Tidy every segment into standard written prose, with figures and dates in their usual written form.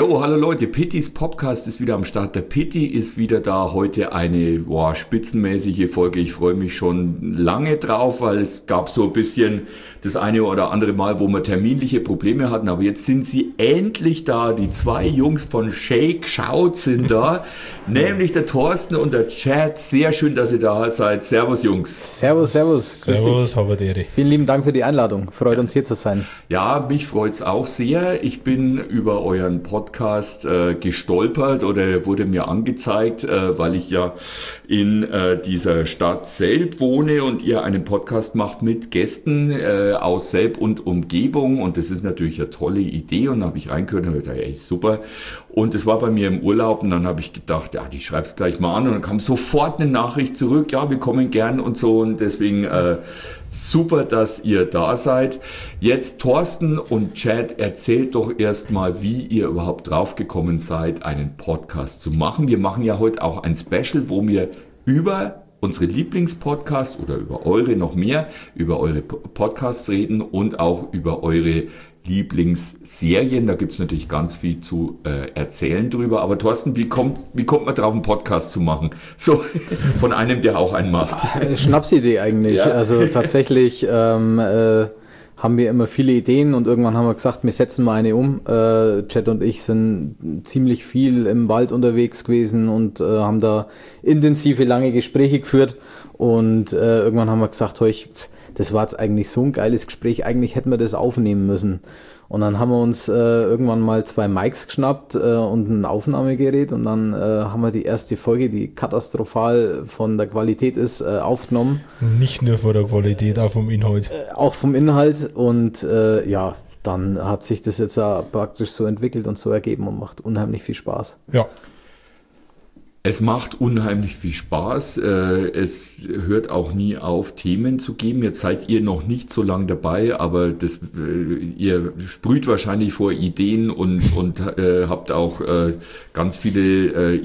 Hallo Leute, Pittys Podcast ist wieder am Start. Der Pitti ist wieder da. Heute eine spitzenmäßige Folge. Ich freue mich schon lange drauf, weil es gab so ein bisschen das eine oder andere Mal, wo wir terminliche Probleme hatten. Aber jetzt sind sie endlich da. Die zwei Jungs von Shake Shout sind da, nämlich der Thorsten und der Chad. Sehr schön, dass ihr da seid. Servus Jungs. Servus. Servus, Haberdere. Vielen lieben Dank für die Einladung. Freut uns hier zu sein. Ja, mich freut's auch sehr. Ich bin über euren Podcast gestolpert oder wurde mir angezeigt, weil ich ja in dieser Stadt Selb wohne und ihr einen Podcast macht mit Gästen aus Selb und Umgebung, und das ist natürlich eine tolle Idee, und dann habe ich reingehört und habe gesagt, ey, super. Und das war bei mir im Urlaub, und dann habe ich gedacht, ja, ich schreib's gleich mal an, und dann kam sofort eine Nachricht zurück, ja, wir kommen gern und so, und deswegen super, dass ihr da seid. Jetzt Thorsten und Chad, erzählt doch erstmal, wie ihr überhaupt draufgekommen seid, einen Podcast zu machen. Wir machen ja heute auch ein Special, wo wir über unsere Lieblingspodcasts oder über eure noch mehr, über eure Podcasts reden und auch über eure Lieblingsserien. Da gibt es natürlich ganz viel zu erzählen drüber. Aber Thorsten, wie kommt man drauf, einen Podcast zu machen? So, von einem, der auch einen macht. Schnapsidee eigentlich. Ja. Also tatsächlich haben wir immer viele Ideen, und irgendwann haben wir gesagt, wir setzen mal eine um. Chad und ich sind ziemlich viel im Wald unterwegs gewesen und haben da intensive, lange Gespräche geführt. Und irgendwann haben wir gesagt, das war jetzt eigentlich so ein geiles Gespräch, eigentlich hätten wir das aufnehmen müssen. Und dann haben wir uns irgendwann mal 2 Mics geschnappt und ein Aufnahmegerät, und dann haben wir die erste Folge, die katastrophal von der Qualität ist, aufgenommen. Nicht nur von der Qualität, auch vom Inhalt. Auch vom Inhalt, und dann hat sich das jetzt praktisch so entwickelt und so ergeben und macht unheimlich viel Spaß. Ja. Es macht unheimlich viel Spaß. Es hört auch nie auf, Themen zu geben. Jetzt seid ihr noch nicht so lange dabei, aber ihr sprüht wahrscheinlich vor Ideen und habt auch ganz viele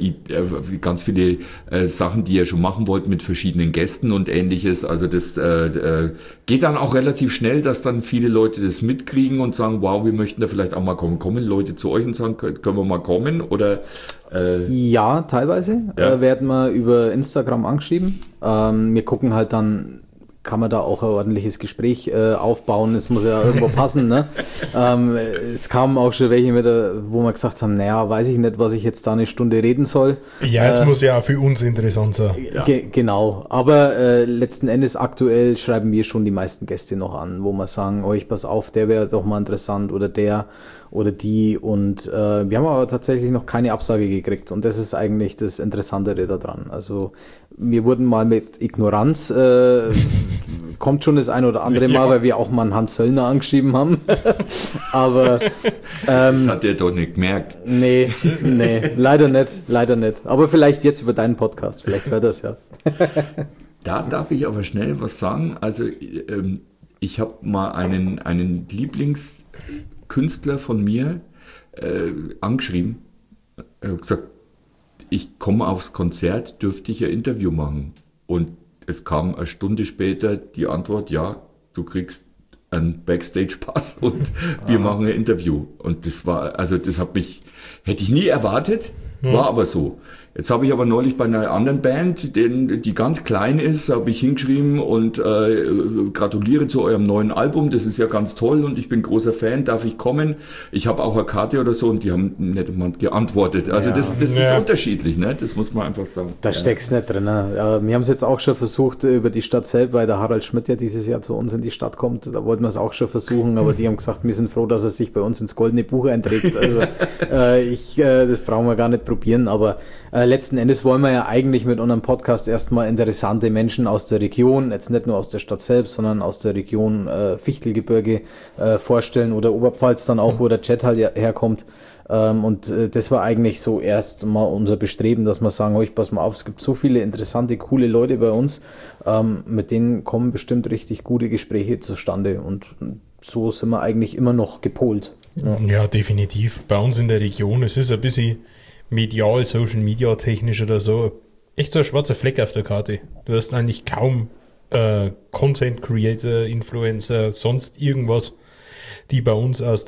Sachen, die ihr schon machen wollt mit verschiedenen Gästen und Ähnliches. Also das geht dann auch relativ schnell, dass dann viele Leute das mitkriegen und sagen, wow, wir möchten da vielleicht auch mal kommen. Kommen Leute zu euch und sagen, können wir mal kommen? Oder ja, teilweise werden wir über Instagram angeschrieben. Wir gucken halt dann, kann man da auch ein ordentliches Gespräch aufbauen. Es muss ja irgendwo passen, ne? Es kamen auch schon welche wieder, wo wir gesagt haben, naja, weiß ich nicht, was ich jetzt da eine Stunde reden soll. Ja, es muss ja auch für uns interessant sein. Ja. Genau, aber letzten Endes aktuell schreiben wir schon die meisten Gäste noch an, wo wir sagen, pass auf, der wäre doch mal interessant, oder der oder die, und wir haben aber tatsächlich noch keine Absage gekriegt, und das ist eigentlich das Interessantere daran. Also wir wurden mal mit Ignoranz, kommt schon das ein oder andere Mal, weil wir auch mal einen Hans Söllner angeschrieben haben, aber das hat der doch nicht gemerkt. Nee, leider nicht, aber vielleicht jetzt über deinen Podcast, vielleicht hört das ja. Da darf ich aber schnell was sagen. Also ich habe mal einen Lieblingskünstler von mir angeschrieben, gesagt, ich komme aufs Konzert, dürfte ich ein Interview machen? Und es kam eine Stunde später die Antwort, ja, du kriegst einen Backstage-Pass und wir machen ein Interview. Und das war, also hätte ich nie erwartet, war aber so. Jetzt habe ich aber neulich bei einer anderen Band, die ganz klein ist, habe ich hingeschrieben und gratuliere zu eurem neuen Album, das ist ja ganz toll und ich bin großer Fan, darf ich kommen? Ich habe auch eine Karte oder so, und die haben nicht mal geantwortet. Also das ist unterschiedlich, ne? Das muss man einfach sagen. Da steckst nicht drin. Ne? Ja, wir haben es jetzt auch schon versucht über die Stadt selbst, weil der Harald Schmidt ja dieses Jahr zu uns in die Stadt kommt. Da wollten wir es auch schon versuchen, aber die haben gesagt, wir sind froh, dass er sich bei uns ins Goldene Buch einträgt. Also das brauchen wir gar nicht probieren, aber letzten Endes wollen wir ja eigentlich mit unserem Podcast erstmal interessante Menschen aus der Region, jetzt nicht nur aus der Stadt selbst, sondern aus der Region Fichtelgebirge vorstellen, oder Oberpfalz dann auch, wo der Chat halt herkommt. Und das war eigentlich so erst mal unser Bestreben, dass wir sagen, pass mal auf, es gibt so viele interessante, coole Leute bei uns, mit denen kommen bestimmt richtig gute Gespräche zustande, und so sind wir eigentlich immer noch gepolt. Ja, definitiv. Bei uns in der Region, es ist ein bisschen medial, Social Media technisch oder so, echt so ein schwarzer Fleck auf der Karte. Du hast eigentlich kaum Content Creator, Influencer, sonst irgendwas, die bei uns aus der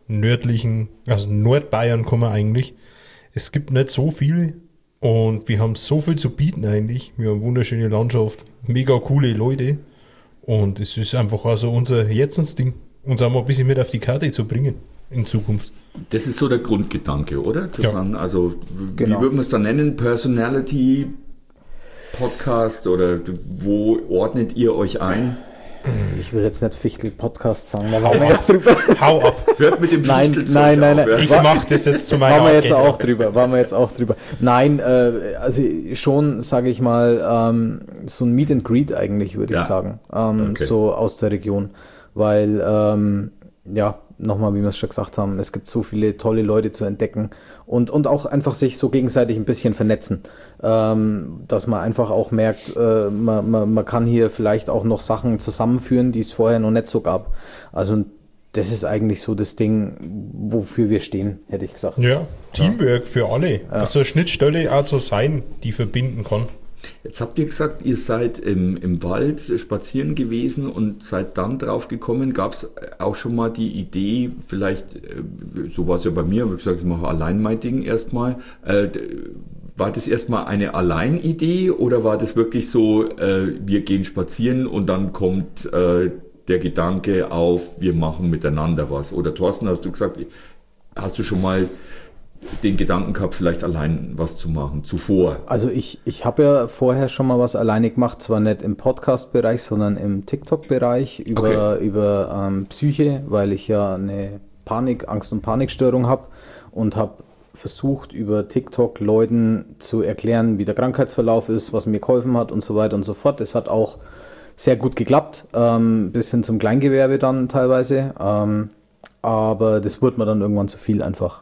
nördlichen, also Nordbayern kommen eigentlich. Es gibt nicht so viele und wir haben so viel zu bieten eigentlich. Wir haben wunderschöne Landschaft, mega coole Leute und es ist einfach also unser Herzensding, uns auch mal ein bisschen mit auf die Karte zu bringen in Zukunft. Das ist so der Grundgedanke, oder? Zu Ja. sagen, also Genau. wie würden wir es dann nennen? Personality Podcast oder wo ordnet ihr euch ein? Ich will jetzt nicht Fichtel-Podcast sagen, da waren wir jetzt drüber. Hau ab! Hört mit dem Nein, Fichtelzeug nein, nein, auf, nein. ja? Ich mache das jetzt zu meiner Waren wir jetzt Agenda. auch drüber. Nein, also schon, sage ich mal, so ein Meet and Greet eigentlich, würde Ja. ich sagen. Okay. So aus der Region. Weil, ja, nochmal, wie wir es schon gesagt haben, es gibt so viele tolle Leute zu entdecken und auch einfach sich so gegenseitig ein bisschen vernetzen. Dass man einfach auch merkt, man kann hier vielleicht auch noch Sachen zusammenführen, die es vorher noch nicht so gab. Also das ist eigentlich so das Ding, wofür wir stehen, hätte ich gesagt. Ja, Teamwork für alle. Also eine Schnittstelle auch zu sein, die verbinden kann. Jetzt habt ihr gesagt, ihr seid im Wald spazieren gewesen und seid dann drauf gekommen. Gab es auch schon mal die Idee, vielleicht, so war es ja bei mir, habe ich gesagt, ich mache allein mein Ding erstmal. War das erstmal eine Alleinidee oder war das wirklich so, wir gehen spazieren und dann kommt der Gedanke auf, wir machen miteinander was? Oder Thorsten, hast du gesagt, hast du schon mal den Gedanken gehabt, vielleicht allein was zu machen, zuvor? Also ich habe ja vorher schon mal was alleine gemacht, zwar nicht im Podcast-Bereich, sondern im TikTok-Bereich über Psyche, weil ich ja eine Angst- und Panikstörung habe und habe versucht, über TikTok Leuten zu erklären, wie der Krankheitsverlauf ist, was mir geholfen hat und so weiter und so fort. Das hat auch sehr gut geklappt, bis hin zum Kleingewerbe dann teilweise. Aber das wurde mir dann irgendwann zu viel einfach.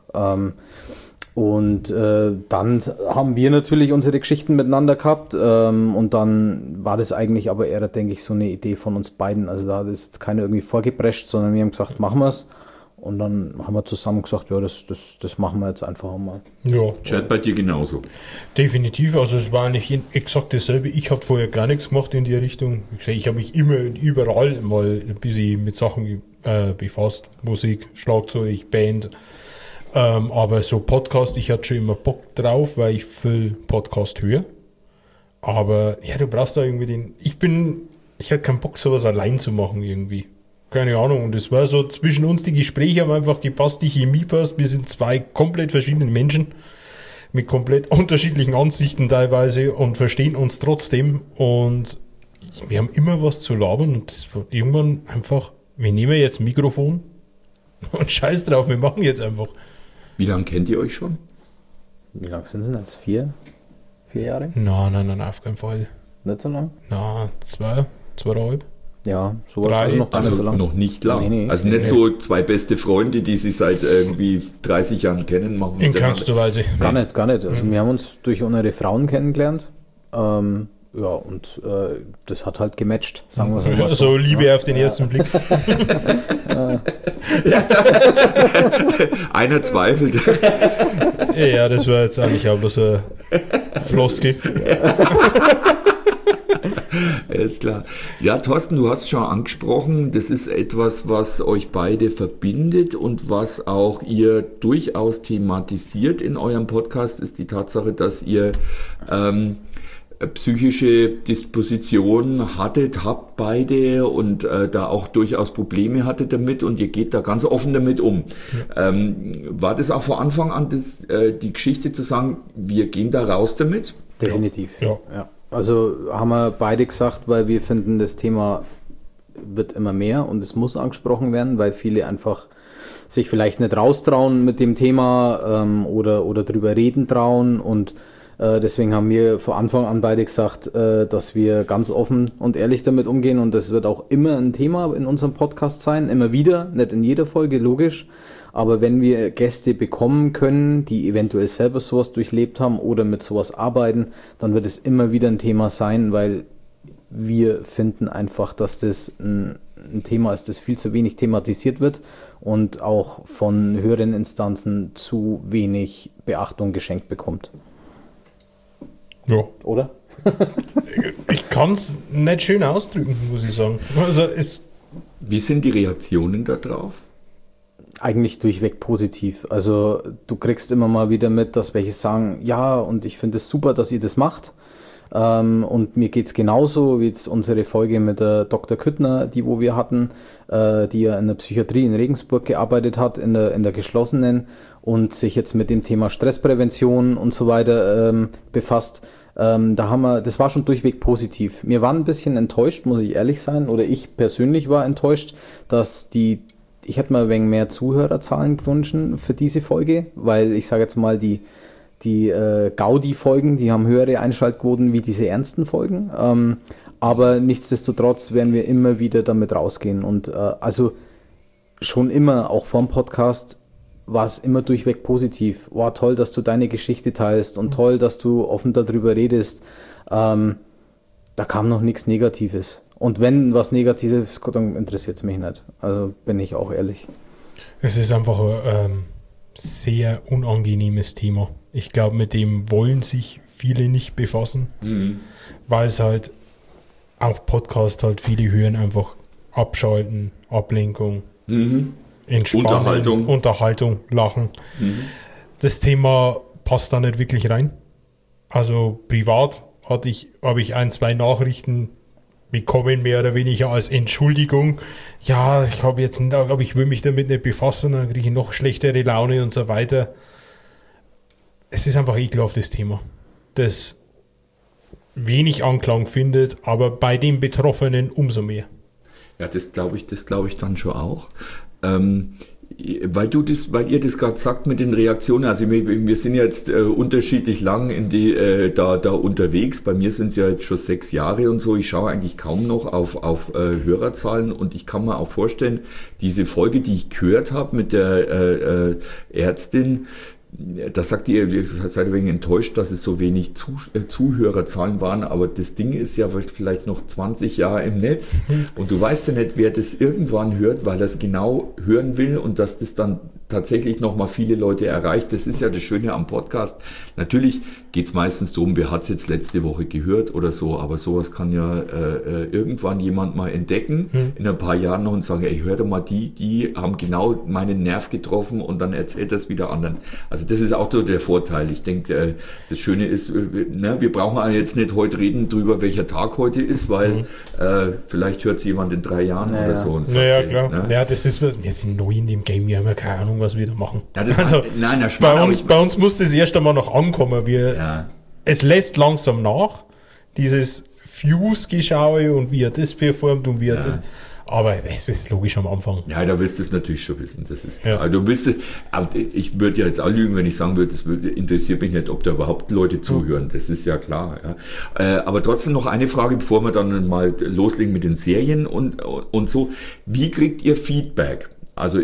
Und dann haben wir natürlich unsere Geschichten miteinander gehabt und dann war das eigentlich aber eher, denke ich, so eine Idee von uns beiden. Also da hat es jetzt keiner irgendwie vorgeprescht, sondern wir haben gesagt, machen wir es. Und dann haben wir zusammen gesagt, ja, das machen wir jetzt einfach mal. Ja, Chad, bei dir genauso. definitiv. Also es war eigentlich exakt dasselbe. Ich habe vorher gar nichts gemacht in die Richtung. Ich habe mich immer und überall mal ein bisschen mit Sachen befasst. Musik, Schlagzeug, Band. Aber so Podcast, ich hatte schon immer Bock drauf, weil ich viel Podcast höre. Aber ja, du brauchst da irgendwie ich hatte keinen Bock, sowas allein zu machen irgendwie. Keine Ahnung. Und es war so zwischen uns, die Gespräche haben einfach gepasst, die Chemie passt. Wir sind zwei komplett verschiedene Menschen mit komplett unterschiedlichen Ansichten teilweise und verstehen uns trotzdem. Und wir haben immer was zu labern und das war irgendwann einfach, wir nehmen jetzt ein Mikrofon und scheiß drauf, wir machen jetzt einfach. Wie lange kennt ihr euch schon? Wie lange sind es jetzt? 4 Jahre? Nein, auf keinen Fall. Nicht so lang? Na, 2,5. Ja, sowas. 3. Also noch gar nicht Also so lang. noch nicht lang. Nee. Also nicht so zwei beste Freunde, die sich seit irgendwie 30 Jahren kennen, machen In miteinander. keinster Weise. Gar nicht. Also wir haben uns durch unsere Frauen kennengelernt. Ja, und das hat halt gematcht, sagen wir so. So Liebe auf den ersten Blick. Einer zweifelt. Ja, das war jetzt eigentlich auch bloß eine Floskel. Ist klar. Ja, Thorsten, du hast schon angesprochen, das ist etwas, was euch beide verbindet und was auch ihr durchaus thematisiert in eurem Podcast, ist die Tatsache, dass ihr psychische Disposition habt beide und da auch durchaus Probleme hattet damit und ihr geht da ganz offen damit um. Ja. War das auch von Anfang an die Geschichte zu sagen, wir gehen da raus damit? Definitiv. Ja. Also haben wir beide gesagt, weil wir finden, das Thema wird immer mehr und es muss angesprochen werden, weil viele einfach sich vielleicht nicht raustrauen mit dem Thema oder drüber reden trauen und deswegen haben wir von Anfang an beide gesagt, dass wir ganz offen und ehrlich damit umgehen und das wird auch immer ein Thema in unserem Podcast sein, immer wieder, nicht in jeder Folge, logisch, aber wenn wir Gäste bekommen können, die eventuell selber sowas durchlebt haben oder mit sowas arbeiten, dann wird es immer wieder ein Thema sein, weil wir finden einfach, dass das ein Thema ist, das viel zu wenig thematisiert wird und auch von höheren Instanzen zu wenig Beachtung geschenkt bekommt. Ja. Oder? Ich kann es nicht schön ausdrücken, muss ich sagen. Also Wie sind die Reaktionen da drauf? Eigentlich durchweg positiv. Also du kriegst immer mal wieder mit, dass welche sagen, ja, und ich finde es super, dass ihr das macht. Und mir geht's genauso wie jetzt unsere Folge mit der Dr. Küttner, wo wir hatten, die ja in der Psychiatrie in Regensburg gearbeitet hat, in der geschlossenen und sich jetzt mit dem Thema Stressprävention und so weiter befasst. Das war schon durchweg positiv. Wir waren ein bisschen enttäuscht, muss ich ehrlich sein, oder ich persönlich war enttäuscht, dass ich hätte mir ein wenig mehr Zuhörerzahlen gewünscht für diese Folge, weil ich sage jetzt mal, die Gaudi-Folgen, die haben höhere Einschaltquoten wie diese ernsten Folgen. Aber nichtsdestotrotz werden wir immer wieder damit rausgehen. Und also schon immer, auch vom Podcast, war es immer durchweg positiv. Wow, toll, dass du deine Geschichte teilst und toll, dass du offen darüber redest. Da kam noch nichts Negatives. Und wenn was Negatives kommt, dann interessiert es mich nicht. Also bin ich auch ehrlich. Es ist einfach ein sehr unangenehmes Thema. Ich glaube, mit dem wollen sich viele nicht befassen, weil es halt auch Podcast halt viele hören, einfach abschalten, Ablenkung, Entspannung, Unterhaltung, Lachen. Das Thema passt da nicht wirklich rein. Also privat habe ich 1, 2 Nachrichten bekommen, mehr oder weniger als Entschuldigung. Ja, ich habe jetzt einen Tag, aber ich will mich damit nicht befassen, dann kriege ich noch schlechtere Laune und so weiter. Es ist einfach ein ekelhaftes Thema, das wenig Anklang findet, aber bei den Betroffenen umso mehr. Ja, das glaube ich dann schon auch. Weil ihr das gerade sagt mit den Reaktionen, also wir sind jetzt unterschiedlich lang da unterwegs. Bei mir sind es ja jetzt schon 6 Jahre und so. Ich schaue eigentlich kaum noch auf Hörerzahlen und ich kann mir auch vorstellen, diese Folge, die ich gehört habe mit der Ärztin, da sagt ihr seid ein wenig enttäuscht, dass es so wenig Zuhörerzahlen waren, aber das Ding ist ja vielleicht noch 20 Jahre im Netz und du weißt ja nicht, wer das irgendwann hört, weil er es genau hören will und dass das dann tatsächlich nochmal viele Leute erreicht. Das ist ja das Schöne am Podcast. Natürlich geht es meistens darum, wer hat es jetzt letzte Woche gehört oder so, aber sowas kann ja irgendwann jemand mal entdecken in ein paar Jahren noch und sagen, ey, hör doch mal, die haben genau meinen Nerv getroffen und dann erzählt das wieder anderen. Also das ist auch so der Vorteil. Ich denke, das Schöne ist, wir brauchen jetzt nicht heute reden drüber, welcher Tag heute ist, weil vielleicht hört es jemand in 3 Jahren oder so. Und sagt, naja, klar. Ne? Ja, das ist, wir sind neu in dem Game, wir haben ja keine Ahnung, was wir da machen. Ja, also, bei uns muss das erst einmal noch ankommen. Es lässt langsam nach, dieses Views-Geschaue und wie er das performt und wie er das. Aber es ist logisch am Anfang. Ja, da wirst du es natürlich schon wissen, das ist klar. Ja. Ich würde ja jetzt auch lügen, wenn ich sagen würde, es interessiert mich nicht, ob da überhaupt Leute zuhören, das ist ja klar. Ja. Aber trotzdem noch eine Frage, bevor wir dann mal loslegen mit den Serien und so. Wie kriegt ihr Feedback? Also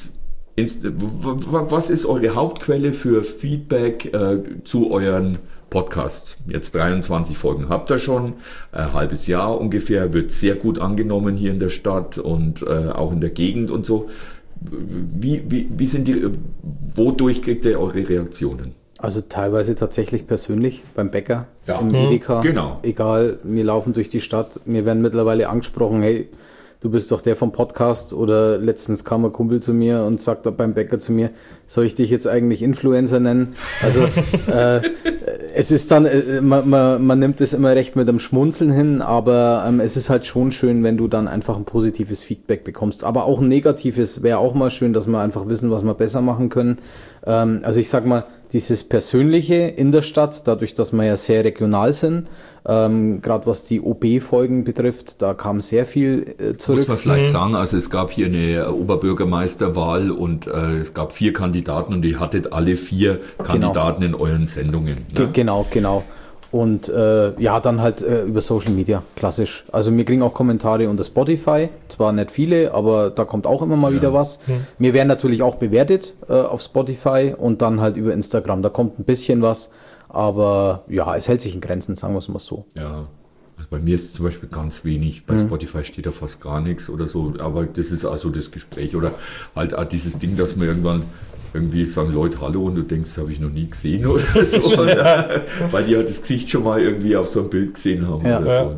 was ist eure Hauptquelle für Feedback zu euren Podcasts? Jetzt 23 Folgen habt ihr schon, ein halbes Jahr ungefähr, wird sehr gut angenommen hier in der Stadt und auch in der Gegend und so. Wie sind wodurch kriegt ihr eure Reaktionen? Also teilweise tatsächlich persönlich beim Bäcker, im Edeka. Genau. Egal, wir laufen durch die Stadt, wir werden mittlerweile angesprochen, hey, du bist doch der vom Podcast, oder letztens kam ein Kumpel zu mir und sagte beim Bäcker zu mir, soll ich dich jetzt eigentlich Influencer nennen? Also es ist dann, man nimmt es immer recht mit einem Schmunzeln hin, aber es ist halt schon schön, wenn du dann einfach ein positives Feedback bekommst. Aber auch ein negatives wäre auch mal schön, dass wir einfach wissen, was wir besser machen können. Also ich sag mal, dieses Persönliche in der Stadt, dadurch, dass wir ja sehr regional sind, gerade was die OB-Folgen betrifft, da kam sehr viel zurück. Muss man vielleicht sagen, also es gab hier eine Oberbürgermeisterwahl und es gab 4 Kandidaten und ihr hattet alle 4 Kandidaten in euren Sendungen. Ne? Genau. Und dann halt über Social Media, klassisch. Also wir kriegen auch Kommentare unter Spotify, zwar nicht viele, aber da kommt auch immer mal wieder was. Wir werden natürlich auch bewertet auf Spotify und dann halt über Instagram, da kommt ein bisschen was, aber ja, es hält sich in Grenzen, sagen wir es mal so. Ja, also bei mir ist es zum Beispiel ganz wenig, bei Spotify steht da fast gar nichts oder so, aber das ist also das Gespräch oder halt auch dieses Ding, dass man irgendwann irgendwie sagen Leute Hallo und du denkst, habe ich noch nie gesehen oder so, weil die halt das Gesicht schon mal irgendwie auf so einem Bild gesehen haben oder so. Ne?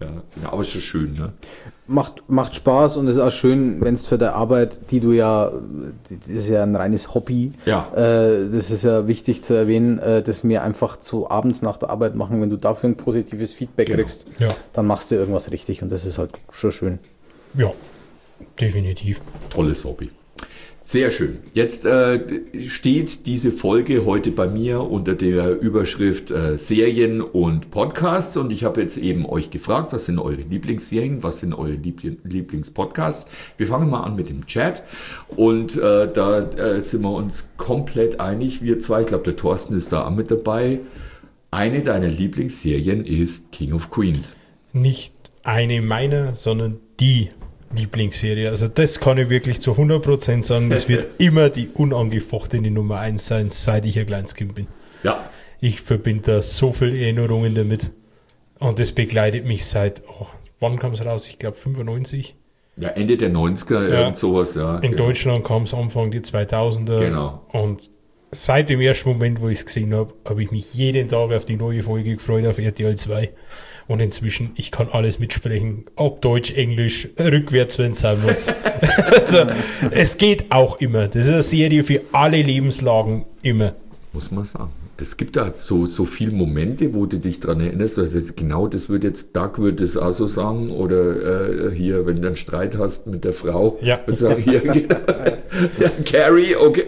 aber es ist schon schön, ne? Macht Spaß und es ist auch schön, wenn es für die Arbeit, das ist ja ein reines Hobby, das ist ja wichtig zu erwähnen, das mir einfach zu abends nach der Arbeit machen, wenn du dafür ein positives Feedback kriegst, dann machst du irgendwas richtig und das ist halt schon schön. Ja, definitiv. Tolles Hobby. Sehr schön. Jetzt steht diese Folge heute bei mir unter der Überschrift Serien und Podcasts und ich habe jetzt eben euch gefragt, was sind eure Lieblingsserien, was sind eure Lieblingspodcasts. Wir fangen mal an mit dem Chat und da sind wir uns komplett einig, wir zwei. Ich glaube, der Thorsten ist da auch mit dabei. Eine deiner Lieblingsserien ist King of Queens. Nicht eine meiner, sondern die Lieblingsserie. Also das kann ich wirklich zu 100% sagen. Das wird immer die unangefochtene Nummer 1 sein, seit ich ein kleines Kind bin. Ja. Ich verbinde da so viele Erinnerungen damit. Und das begleitet mich seit, wann kam es raus? Ich glaube 95. Ja, Ende der 90er, irgend sowas. Ja, in Deutschland kam es Anfang die 2000er. Genau. Und seit dem ersten Moment, wo ich es gesehen habe, habe ich mich jeden Tag auf die neue Folge gefreut auf RTL 2. Und inzwischen, ich kann alles mitsprechen, ob Deutsch, Englisch, rückwärts, wenn es sein muss. Also, es geht auch immer. Das ist eine Serie für alle Lebenslagen, immer. Muss man sagen. Es gibt da so viele Momente, wo du dich dran erinnerst, also genau das würde jetzt Doug würde es auch so sagen, oder hier, wenn du einen Streit hast mit der Frau, sagen, hier, genau. Carrie, okay,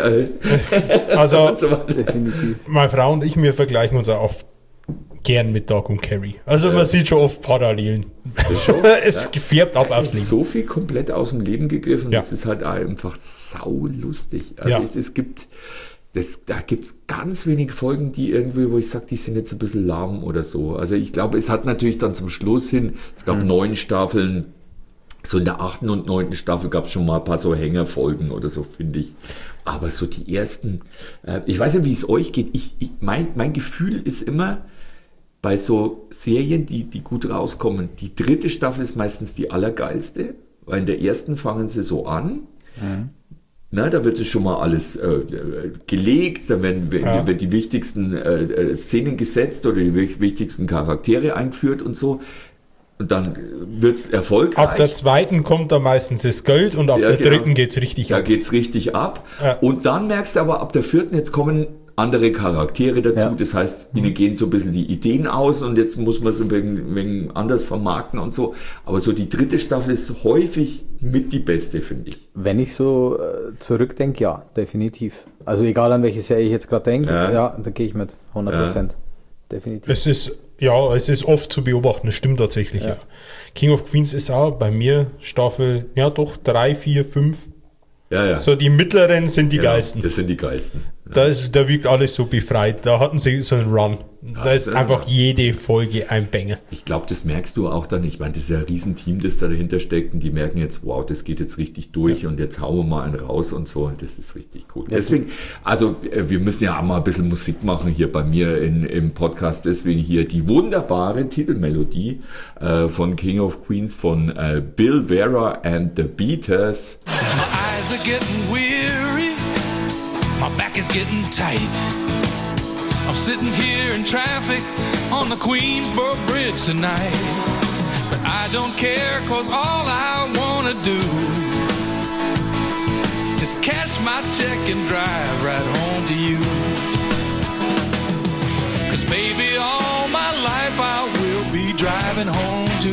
also, definitiv. Meine Frau und ich, wir vergleichen uns auch oft gern mit Doug und Carrie. Also man sieht schon oft Parallelen. Es färbt ab aufs Leben. So viel komplett aus dem Leben gegriffen, das ist halt einfach saulustig. Also da gibt es ganz wenige Folgen, die irgendwie, wo ich sage, die sind jetzt ein bisschen lahm oder so. Also ich glaube, es hat natürlich dann zum Schluss hin, es gab 9 Staffeln, so in der 8. und 9. Staffel gab es schon mal ein paar so Hängerfolgen oder so, finde ich. Aber so die ersten, ich weiß nicht, wie es euch geht. Mein Gefühl ist immer, bei so Serien, die gut rauskommen, die 3. Staffel ist meistens die allergeilste, weil in der ersten fangen sie so an. Na, da wird es schon mal alles gelegt, da werden die wichtigsten Szenen gesetzt oder die wichtigsten Charaktere eingeführt und so. Und dann wird es erfolgreich. Ab der 2. kommt da meistens das Geld und ab der 3. geht es richtig ab. Da geht es richtig ab. Ja. Und dann merkst du aber, ab der 4. jetzt kommen andere Charaktere dazu. Ja. Das heißt, ihnen gehen so ein bisschen die Ideen aus und jetzt muss man es ein wenig anders vermarkten und so. Aber so die 3. Staffel ist häufig mit die beste, finde ich. Wenn ich so zurückdenke, ja, definitiv. Also egal an welche Serie ich jetzt gerade denke, da gehe ich mit 100%. Ja. Definitiv. Es ist oft zu beobachten, das stimmt tatsächlich. Ja. King of Queens ist auch bei mir Staffel, 3, 4, 5. Ja. So die mittleren sind die geilsten. Das sind die geilsten. Ja. Da wirkt alles so befreit. Da hatten sie so einen Run. Da ist einfach jede Folge ein Banger. Ich glaube, das merkst du auch dann. Ich meine, das ist ja ein Riesenteam, das da dahinter steckt und die merken jetzt, wow, das geht jetzt richtig durch und jetzt hauen wir mal einen raus und so und das ist richtig cool. Ja, deswegen, also wir müssen ja auch mal ein bisschen Musik machen hier bei mir im Podcast. Deswegen hier die wunderbare Titelmelodie von King of Queens von Bill Vera and the Beaters. My eyes are getting weary, my back is getting tight. I'm sitting here in traffic on the Queensboro Bridge tonight. But I don't care, cause all I wanna do is cash my check and drive right home to you. Cause baby, all my life I will be driving home to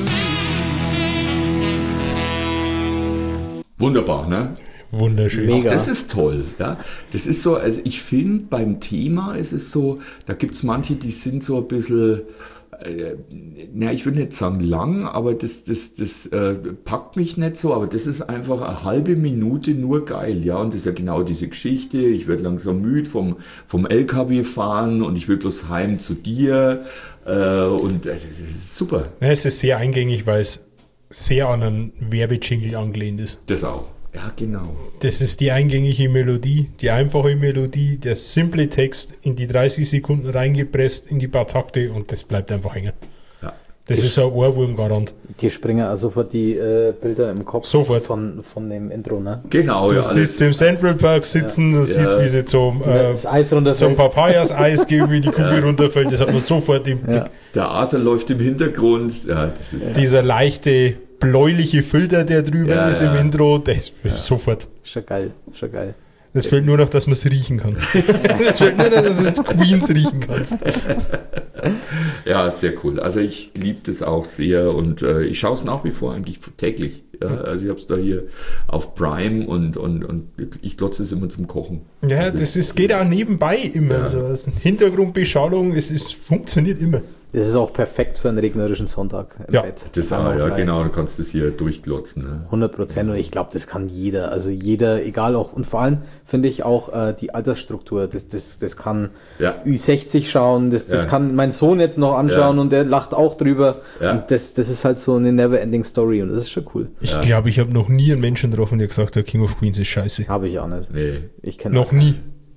you. Wunderbar, ne? Wunderschön. Mega. Auch das ist toll. Ja? Das ist so, also ich finde beim Thema ist es so, da gibt es manche, die sind so ein bisschen, ich würde nicht sagen lang, aber das packt mich nicht so, aber das ist einfach eine halbe Minute nur geil, ja, und das ist ja genau diese Geschichte, ich werde langsam müde vom LKW fahren und ich will bloß heim zu dir und das ist super. Ja, es ist sehr eingängig, weil es sehr an einen Werbejingle angelehnt ist. Das auch. Ja, genau. Das ist die eingängige Melodie, die einfache Melodie, der simple Text in die 30 Sekunden reingepresst, in die paar Takte und das bleibt einfach hängen. Ja. Das ist ein Ohrwurm-Garant. Die springen auch sofort die Bilder im Kopf Sofort. von dem Intro, ne? Genau, Du ja. siehst sie im Central Park sitzen, du siehst, wie sie zum Das Eis runterfällt. Papayas-Eis geben, wie die Kugel runterfällt. Das hat man sofort im Blick. Der Arthur läuft im Hintergrund. Ja, das ist Dieser leichte, bläuliche Filter, der drüber ist im Intro, das ist sofort. Schon geil, schon geil. Es fehlt nur noch, dass man es riechen kann. Es fehlt nur noch, dass du jetzt Queens riechen kannst. ja, sehr cool. Also ich liebe das auch sehr und ich schaue es nach wie vor eigentlich täglich. Ja, also ich habe es da hier auf Prime und ich glotze es immer zum Kochen. Ja, das geht auch nebenbei immer. Ja. So als Hintergrundbeschallung, funktioniert immer. Das ist auch perfekt für einen regnerischen Sonntag im Ja, Bett. Das auch, ja, genau, du kannst das hier durchglotzen. Ne? 100% und ich glaube, das kann jeder. Also jeder, egal auch, und vor allem finde ich auch die Altersstruktur, das kann Ü60 schauen, das kann mein Sohn jetzt noch anschauen und der lacht auch drüber. Ja. Und das ist halt so eine never-ending Story und das ist schon cool. Ich glaube, ich habe noch nie einen Menschen getroffen, der gesagt hat, King of Queens ist scheiße. Habe ich auch nicht. Nee. Ich kenne Noch nie.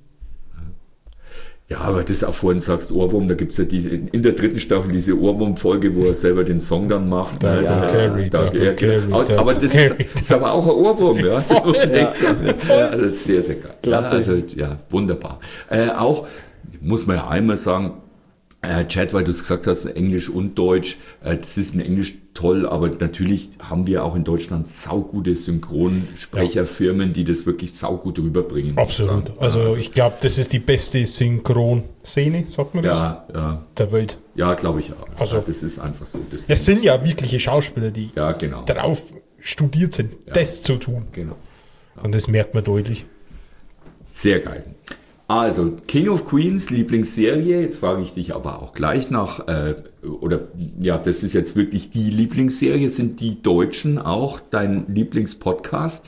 Ja, aber das auch vorhin sagst, Ohrwurm, da gibt es ja in der 3. Staffel diese Ohrwurm-Folge, wo er selber den Song dann macht. Carey, aber das ist aber auch ein Ohrwurm, ja. Das muss ich echt sagen. Also das ist sehr, sehr geil. Klasse. Also, ja, wunderbar. Auch, muss man ja einmal sagen, Chad, weil du es gesagt hast, Englisch und Deutsch, das ist in Englisch toll, aber natürlich haben wir auch in Deutschland saugute Synchronsprecherfirmen, die das wirklich saugut rüberbringen. Absolut. Also ich glaube, das ist die beste Synchronszene, sagt man das? Der Welt. Ja, glaube ich auch. Also, das ist einfach so. Es sind ja wirkliche Schauspieler, die genau. darauf studiert sind, das zu tun. Genau. Und das merkt man deutlich. Sehr geil. Also, King of Queens, Lieblingsserie. Jetzt frage ich dich aber auch gleich nach, das ist jetzt wirklich die Lieblingsserie. Sind die Deutschen auch dein Lieblingspodcast?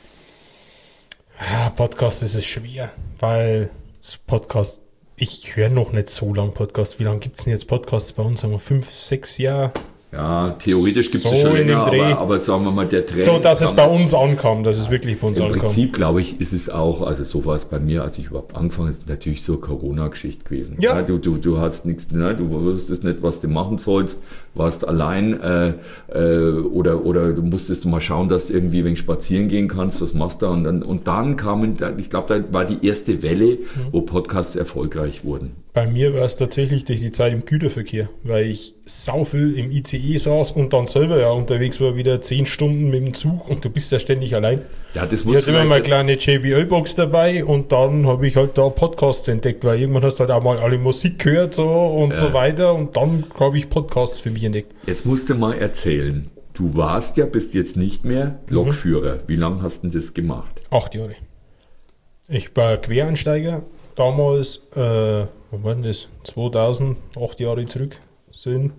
Podcast ist es schwer, weil das Podcast, ich höre noch nicht so lange Podcasts. Wie lange gibt es denn jetzt Podcasts bei uns? Sagen wir 5, 6 Jahre? Ja, theoretisch gibt es so schon länger, Dreh. aber sagen wir mal, der Trend. So, dass es bei uns ankam, dass es wirklich bei uns ankam. Im Prinzip, glaube ich, ist es auch, also so war es bei mir, als ich überhaupt angefangen habe, ist natürlich so eine Corona-Geschichte gewesen. Ja. Du hast nichts, du wusstest nicht, was du machen sollst, warst allein oder du musstest mal schauen, dass du irgendwie ein wenig spazieren gehen kannst, was machst du da? Und dann kamen, ich glaube, da war die erste Welle, wo Podcasts erfolgreich wurden. Bei mir war es tatsächlich durch die Zeit im Güterverkehr, weil ich sau viel im ICE saß und dann selber ja unterwegs war, wieder 10 Stunden mit dem Zug und du bist ja ständig allein. Ja, das Ich muss hatte immer mal eine kleine JBL-Box dabei und dann habe ich halt da Podcasts entdeckt, weil irgendwann hast du halt auch mal alle Musik gehört so weiter und dann habe ich Podcasts für mich entdeckt. Jetzt musst du mal erzählen, du bist jetzt nicht mehr Lokführer. Wie lange hast du denn das gemacht? 8 Jahre. Ich war Quereinsteiger, damals, wann war denn das? 2000, 8 Jahre zurück, sind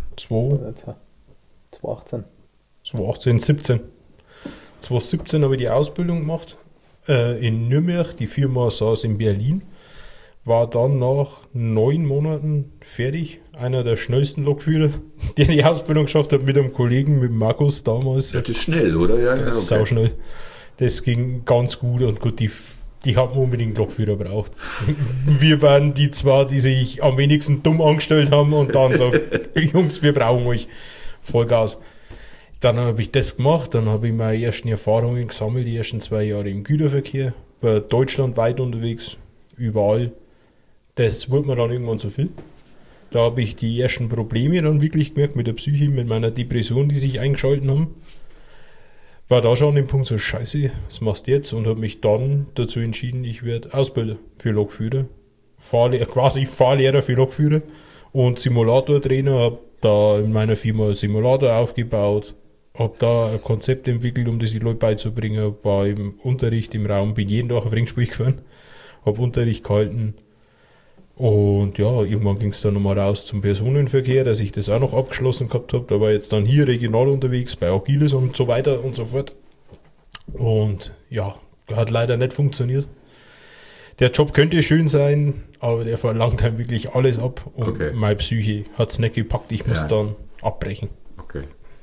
2018. 2017 habe ich die Ausbildung gemacht in Nürnberg, die Firma saß in Berlin, war dann nach 9 Monaten fertig, einer der schnellsten Lokführer, der die Ausbildung geschafft hat mit einem Kollegen, mit Markus damals. Ja, das ist schnell, oder? Ja, Das ist sauschnell. Das ging ganz gut und gut, die haben unbedingt Lokführer braucht. Wir waren die zwei, die sich am wenigsten dumm angestellt haben und dann sagen, Jungs, wir brauchen euch Vollgas. Dann habe ich das gemacht, dann habe ich meine ersten Erfahrungen gesammelt, die ersten 2 Jahre im Güterverkehr, war deutschlandweit unterwegs, überall. Das wurde mir dann irgendwann zu viel. Da habe ich die ersten Probleme dann wirklich gemerkt mit der Psyche, mit meiner Depression, die sich eingeschalten haben. War da schon an dem Punkt so, scheiße, was machst du jetzt? Und habe mich dann dazu entschieden, ich werde Ausbilder für Lokführer. Quasi Fahrlehrer für Lokführer und Simulatortrainer. Habe da in meiner Firma einen Simulator aufgebaut. Habe da ein Konzept entwickelt, um das die Leute beizubringen. War im Unterricht im Raum, bin jeden Tag auf Ringspiel gefahren. Habe Unterricht gehalten. Und ja, irgendwann ging es dann nochmal raus zum Personenverkehr, dass ich das auch noch abgeschlossen gehabt habe. Da war jetzt dann hier regional unterwegs, bei Agiles und so weiter und so fort. Und ja, hat leider nicht funktioniert. Der Job könnte schön sein, aber der verlangt einem wirklich alles ab. Und meine Psyche hat es nicht gepackt, ich muss dann abbrechen. Okay.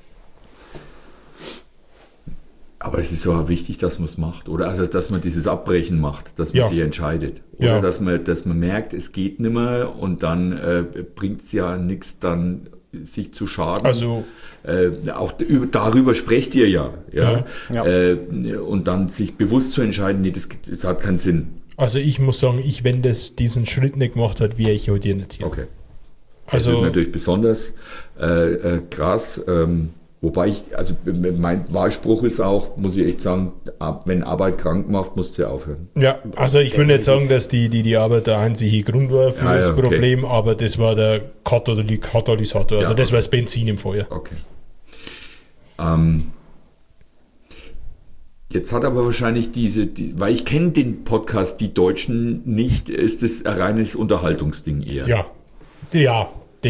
Aber es ist so auch wichtig, dass man es macht, oder? Also, dass man dieses Abbrechen macht, dass man sich entscheidet. Oder dass man merkt, es geht nicht mehr und dann bringt es ja nichts, dann sich zu schaden. Also auch darüber sprecht ihr ja. Ja. Und dann sich bewusst zu entscheiden, nee, das hat keinen Sinn. Also ich muss sagen, wenn das diesen Schritt nicht gemacht hat, wäre ich heute nicht hier. Okay. Also, das ist natürlich besonders krass. Wobei mein Wahlspruch ist auch, muss ich echt sagen, wenn Arbeit krank macht, musst du aufhören. ja, also ich will nicht sagen, dass die Arbeit der einzige Grund war für das okay. Problem, aber das war der Katalysator, also das war das Benzin im Feuer. Okay. Jetzt hat aber wahrscheinlich weil ich kenne den Podcast Die Deutschen nicht, ist es ein reines Unterhaltungsding eher. Ja,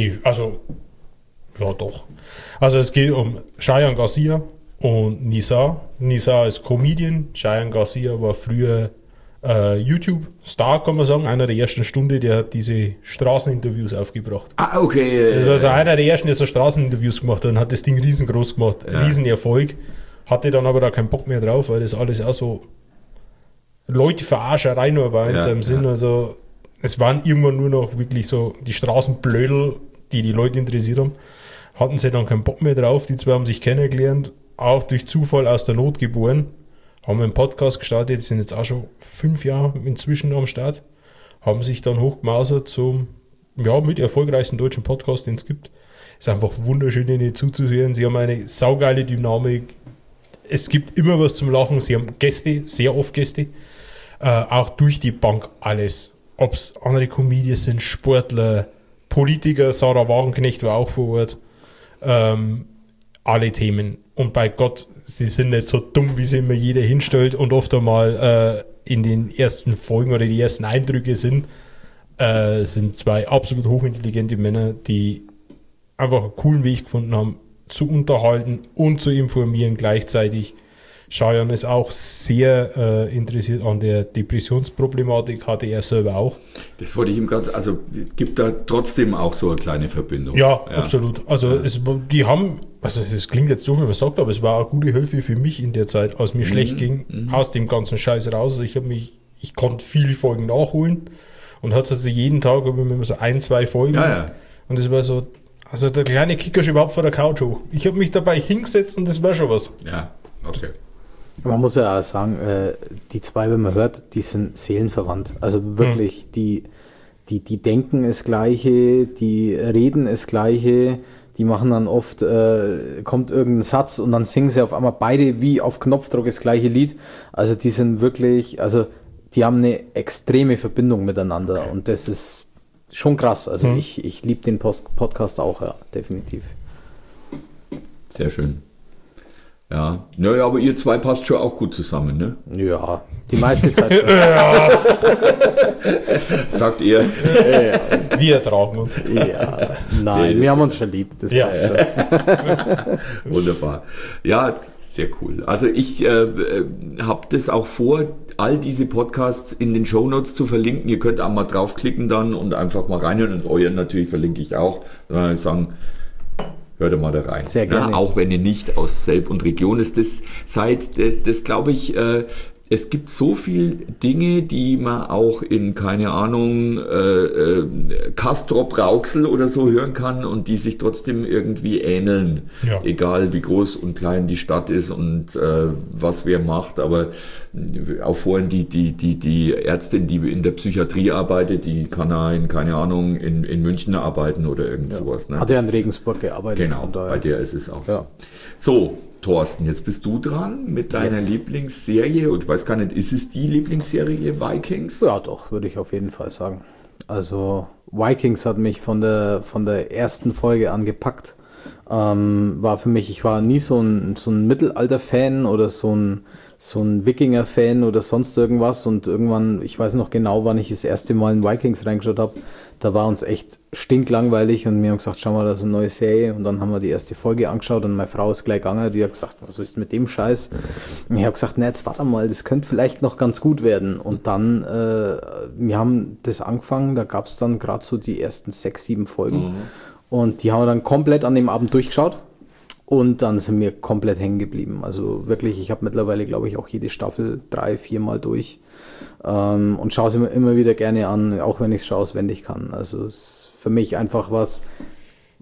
doch. Also es geht um Cheyenne Garcia und Nisa. Nisa ist Comedian, Cheyenne Garcia war früher YouTube-Star, kann man sagen, einer der ersten Stunde, der hat diese Straßeninterviews aufgebracht. Ah, okay. Das war so einer der ersten, der so Straßeninterviews gemacht hat und hat das Ding riesengroß gemacht, Riesenerfolg. Hatte dann aber da keinen Bock mehr drauf, weil das alles auch so Leute-Verarscherei nur war in seinem Sinn. Also es waren irgendwann nur noch wirklich so die Straßenblödel, die Leute interessiert haben. Hatten sie dann keinen Bock mehr drauf. Die zwei haben sich kennengelernt, auch durch Zufall aus der Not geboren. Haben einen Podcast gestartet, die sind jetzt auch schon 5 Jahre inzwischen am Start. Haben sich dann hochgemausert zum mit erfolgreichsten deutschen Podcast, den es gibt. Ist einfach wunderschön, ihnen zuzuhören. Sie haben eine saugeile Dynamik. Es gibt immer was zum Lachen. Sie haben Gäste, sehr oft Gäste. Auch durch die Bank alles. Ob es andere Comedians sind, Sportler, Politiker, Sarah Wagenknecht war auch vor Ort. Alle Themen. Und bei Gott, sie sind nicht so dumm, wie sie immer jeder hinstellt und oft einmal in den ersten Folgen oder die ersten Eindrücke sind zwei absolut hochintelligente Männer, die einfach einen coolen Weg gefunden haben, zu unterhalten und zu informieren gleichzeitig. Cheyenne ist auch sehr interessiert an der Depressionsproblematik, hatte er selber auch. Das wollte ich ihm gerade, also gibt da trotzdem auch so eine kleine Verbindung. Ja. Absolut. Also die haben, also es klingt jetzt doof, wenn man sagt, aber es war eine gute Hilfe für mich in der Zeit, als mir schlecht ging, aus dem ganzen Scheiß raus. Ich konnte viele Folgen nachholen und hatte also jeden Tag immer so 1-2 Folgen. Ja. Und das war so, also der kleine Kicker ist überhaupt vor der Couch hoch. Ich habe mich dabei hingesetzt und das war schon was. Ja, okay. Man muss ja auch sagen, die zwei, wenn man hört, die sind seelenverwandt. Also wirklich, die denken das Gleiche, die reden das Gleiche, die machen dann oft, kommt irgendein Satz und dann singen sie auf einmal beide wie auf Knopfdruck das gleiche Lied. Also die sind wirklich, also die haben eine extreme Verbindung miteinander und das ist schon krass. Also ich liebe den Podcast auch, ja, definitiv. Sehr schön. Ja, naja, aber ihr zwei passt schon auch gut zusammen, ne? Ja, die meiste Zeit schon. Sagt ihr. Wir ertragen uns. Ja, nein, wir haben uns schon lieb. Das passt schon. Wunderbar. Ja, sehr cool. Also ich habe das auch vor, all diese Podcasts in den Shownotes zu verlinken. Ihr könnt auch mal draufklicken dann und einfach mal reinhören und euren natürlich verlinke ich auch. Dann sagen, hört mal da rein. Sehr gerne. Ja, auch wenn ihr nicht aus Selb und Region ist. Das glaube ich, es gibt so viel Dinge, die man auch in, keine Ahnung, Castrop Rauxel oder so hören kann und die sich trotzdem irgendwie ähneln. Ja. Egal wie groß und klein die Stadt ist und was wer macht. Aber auch vorhin die Ärztin, die in der Psychiatrie arbeitet, die kann auch in, keine Ahnung, in München arbeiten oder irgend sowas. Ne? Hat ja in Regensburg gearbeitet. Genau, bei der ist es auch so. So, Thorsten, jetzt bist du dran mit deiner Lieblingsserie. Und ich weiß gar nicht, ist es die Lieblingsserie Vikings? Ja, doch, würde ich auf jeden Fall sagen. Also Vikings hat mich von der ersten Folge an gepackt. War für mich, ich war nie so ein Mittelalter-Fan oder so ein Wikinger-Fan oder sonst irgendwas. Und irgendwann, ich weiß noch genau, wann ich das erste Mal in Vikings reingeschaut habe, da war uns echt stinklangweilig und wir haben gesagt, schau mal, da ist eine neue Serie. Und dann haben wir die erste Folge angeschaut und meine Frau ist gleich gegangen, die hat gesagt, was ist mit dem Scheiß? Und ich habe gesagt, na jetzt warte mal, das könnte vielleicht noch ganz gut werden. Und dann, wir haben das angefangen, da gab es dann gerade so die ersten 6, 7 Folgen. Und die haben wir dann komplett an dem Abend durchgeschaut. Und dann sind wir komplett hängen geblieben. Also wirklich, ich habe mittlerweile, glaube ich, auch jede Staffel 3, 4 Mal durch. Und schaue es mir immer wieder gerne an, auch wenn ich es schon auswendig kann. Also es ist für mich einfach was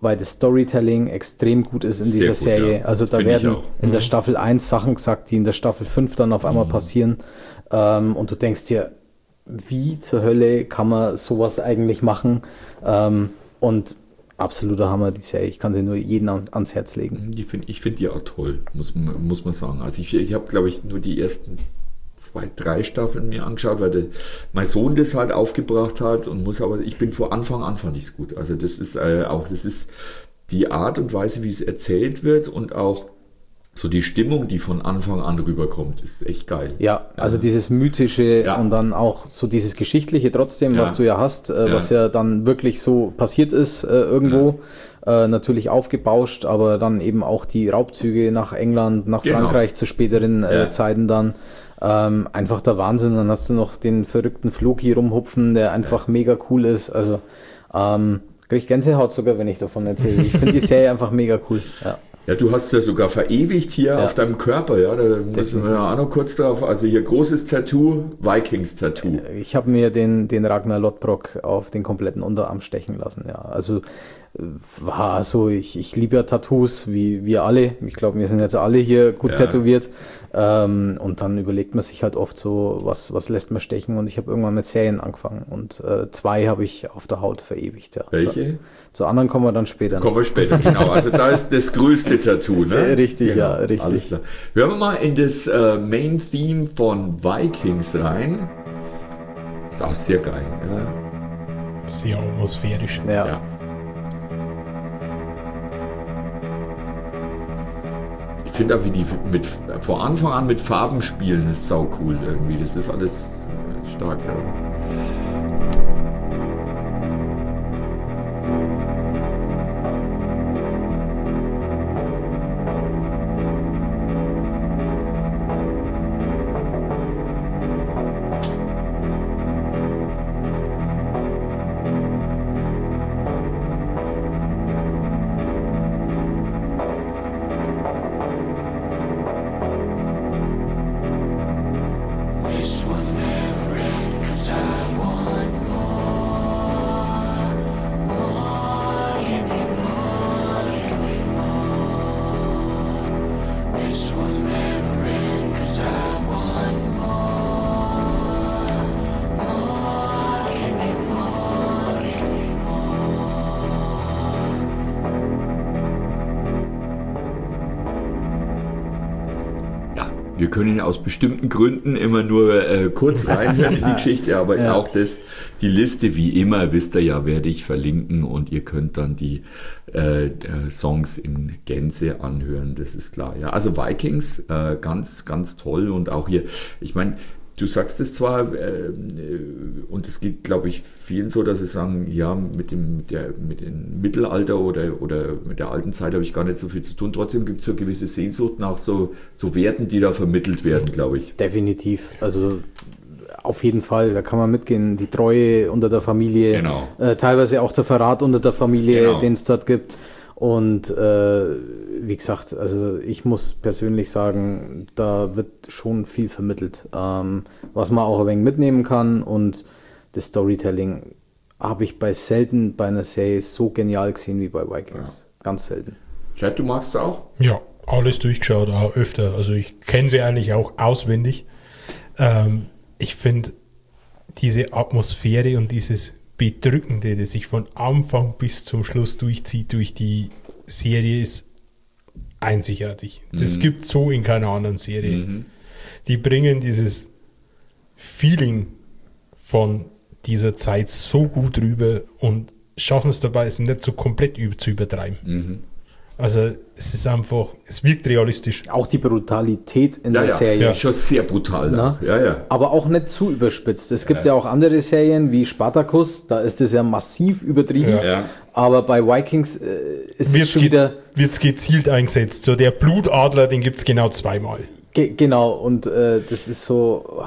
weil das Storytelling extrem gut ist in Sehr dieser gut, Serie. ja. Also da Finde ich werden auch. in der Staffel 1 Sachen gesagt, die in der Staffel 5 dann auf einmal passieren. Und du denkst dir, wie zur Hölle kann man sowas eigentlich machen? Und absoluter Hammer, die Serie. Ich kann sie nur jedem ans Herz legen. Ich finde die auch toll, muss man sagen. Also ich habe, glaube ich, nur die ersten 2, 3 Staffeln mir angeschaut, weil mein Sohn das halt aufgebracht hat und ich bin von Anfang an fand ich es gut. Also das ist das ist die Art und Weise, wie es erzählt wird und auch so die Stimmung, die von Anfang an rüberkommt, ist echt geil. Ja, also dieses Mythische Ja. und dann auch so dieses Geschichtliche trotzdem, Ja. was du ja hast, was ja dann wirklich so passiert ist irgendwo. Natürlich aufgebauscht, aber dann eben auch die Raubzüge nach England, nach Genau. Frankreich zu späteren Zeiten dann. Einfach der Wahnsinn. Dann hast du noch den verrückten Floki rumhupfen, der einfach mega cool ist. Also krieg ich Gänsehaut sogar, wenn ich davon erzähle. Ich finde die Serie einfach mega cool. Ja. Ja, du hast ja sogar verewigt hier auf deinem Körper, ja, da müssen wir ja auch noch kurz drauf, also hier großes Tattoo, Vikings-Tattoo. Ich habe mir den Ragnar Lodbrok auf den kompletten Unterarm stechen lassen, ja. Also war so, ich liebe ja Tattoos, wie wir alle. Ich glaube, wir sind jetzt alle hier gut tätowiert. Und dann überlegt man sich halt oft so, was lässt man stechen. Und ich habe irgendwann mit Serien angefangen. Und 2 habe ich auf der Haut verewigt, ja. Welche? Zu anderen kommen wir dann später. Kommen wir später, genau. Also da ist das größte Tattoo, ne? Richtig, Genau, ja, richtig. Alles klar. Hören wir mal in das Main-Theme von Vikings rein. Ist auch sehr geil, ja. Sehr atmosphärisch. Ja. Ja. Ich finde auch, wie die von Anfang an mit Farben spielen, ist sau cool irgendwie. Das ist alles stark, ja. Wir können aus bestimmten Gründen immer nur kurz reinhören in die Geschichte, aber auch die Liste, wie immer, wisst ihr ja, werde ich verlinken und ihr könnt dann die Songs in Gänze anhören, das ist klar. Ja, also Vikings, ganz, ganz toll und auch hier, ich meine, du sagst es zwar, und es geht, glaube ich, vielen so, dass sie sagen, ja, mit dem Mittelalter oder mit der alten Zeit habe ich gar nicht so viel zu tun. Trotzdem gibt es so eine gewisse Sehnsucht nach so Werten, die da vermittelt werden, glaube ich. Definitiv. Also auf jeden Fall, da kann man mitgehen. Die Treue unter der Familie, Genau. Teilweise auch der Verrat unter der Familie, Genau. den es dort gibt. Und wie gesagt, also ich muss persönlich sagen, da wird schon viel vermittelt, was man auch ein wenig mitnehmen kann. Und das Storytelling habe ich selten bei einer Serie so genial gesehen wie bei Vikings. Ja. Ganz selten. Chad, du magst es auch? Ja, alles durchgeschaut, auch öfter. Also ich kenne sie eigentlich auch auswendig. Ich finde diese Atmosphäre und dieses Bedrückende, das sich von Anfang bis zum Schluss durchzieht durch die Serie, ist einzigartig. Das gibt so in keiner anderen Serie. Die bringen dieses Feeling von dieser Zeit so gut rüber und schaffen es dabei, es nicht so komplett zu übertreiben. Also es ist einfach, es wirkt realistisch. Auch die Brutalität in der Serie. Ja, schon sehr brutal. Na? Ja. Aber auch nicht zu überspitzt. Es gibt ja auch andere Serien wie Spartacus, da ist es ja massiv übertrieben. Ja. Aber bei Vikings ist es schon wieder... Wird es gezielt eingesetzt. So der Blutadler, den gibt es genau zweimal. Genau, und das ist so,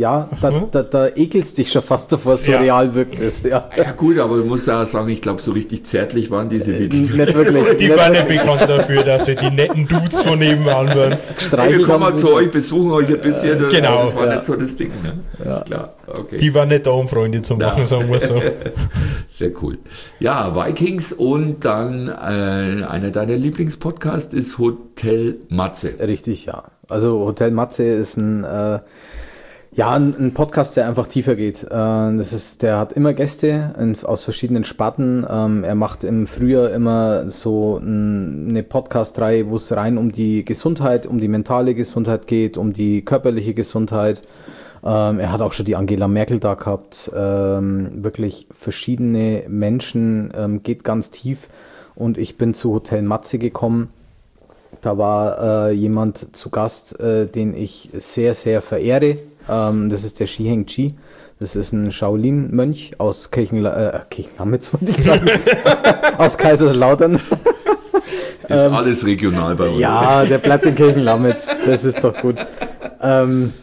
da ekelst dich schon fast davor, so real wirkt es. Ja. Ja gut, aber du musst ja sagen, ich glaube, so richtig zärtlich waren diese Wikinger. Nicht wirklich. Die waren nicht bekannt dafür, dass sie die netten Dudes von nebenan waren. Hey, wir kommen mal zu euch, besuchen euch ein bisschen. Genau. Das war nicht so das Ding, ne? Ist klar. Okay. Die waren nicht da, um Freunde zu machen, sagen wir so. Sehr cool. Ja, Vikings und dann einer deiner Lieblingspodcasts ist Hotel Matze. Richtig, ja. Also Hotel Matze ist ein Podcast, der einfach tiefer geht. Der hat immer Gäste aus verschiedenen Sparten. Er macht im Frühjahr immer so eine Podcast-Reihe, wo es rein um die Gesundheit, um die mentale Gesundheit geht, um die körperliche Gesundheit. Er hat auch schon die Angela Merkel da gehabt. Wirklich verschiedene Menschen, geht ganz tief. Und ich bin zu Hotel Matze gekommen. Da war jemand zu Gast, den ich sehr, sehr verehre. Das ist der Shiheng Chi. Das ist ein Shaolin-Mönch aus Kirchenlamitz, wollte ich sagen. Aus Kaiserslautern. Ist alles regional bei uns. Ja, der bleibt in Kirchenlamitz. Das ist doch gut. Da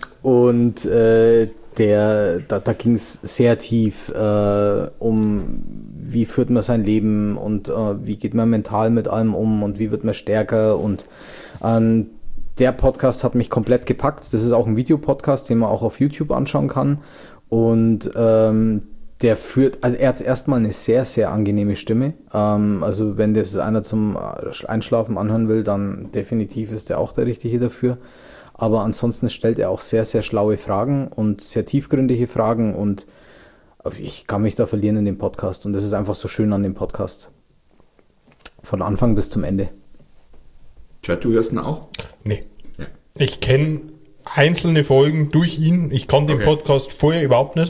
ging es sehr tief um, wie führt man sein Leben und wie geht man mental mit allem um und wie wird man stärker. Und der Podcast hat mich komplett gepackt. Das ist auch ein Videopodcast, den man auch auf YouTube anschauen kann. Und er hat erstmal eine sehr, sehr angenehme Stimme. Also wenn das einer zum Einschlafen anhören will, dann definitiv ist er auch der Richtige dafür. Aber ansonsten stellt er auch sehr, sehr schlaue Fragen und sehr tiefgründige Fragen. Und ich kann mich da verlieren in dem Podcast. Und das ist einfach so schön an dem Podcast. Von Anfang bis zum Ende. Chad, du hörst ihn auch? Nee. Ja. Ich kenne einzelne Folgen durch ihn. Ich kann den Podcast vorher überhaupt nicht.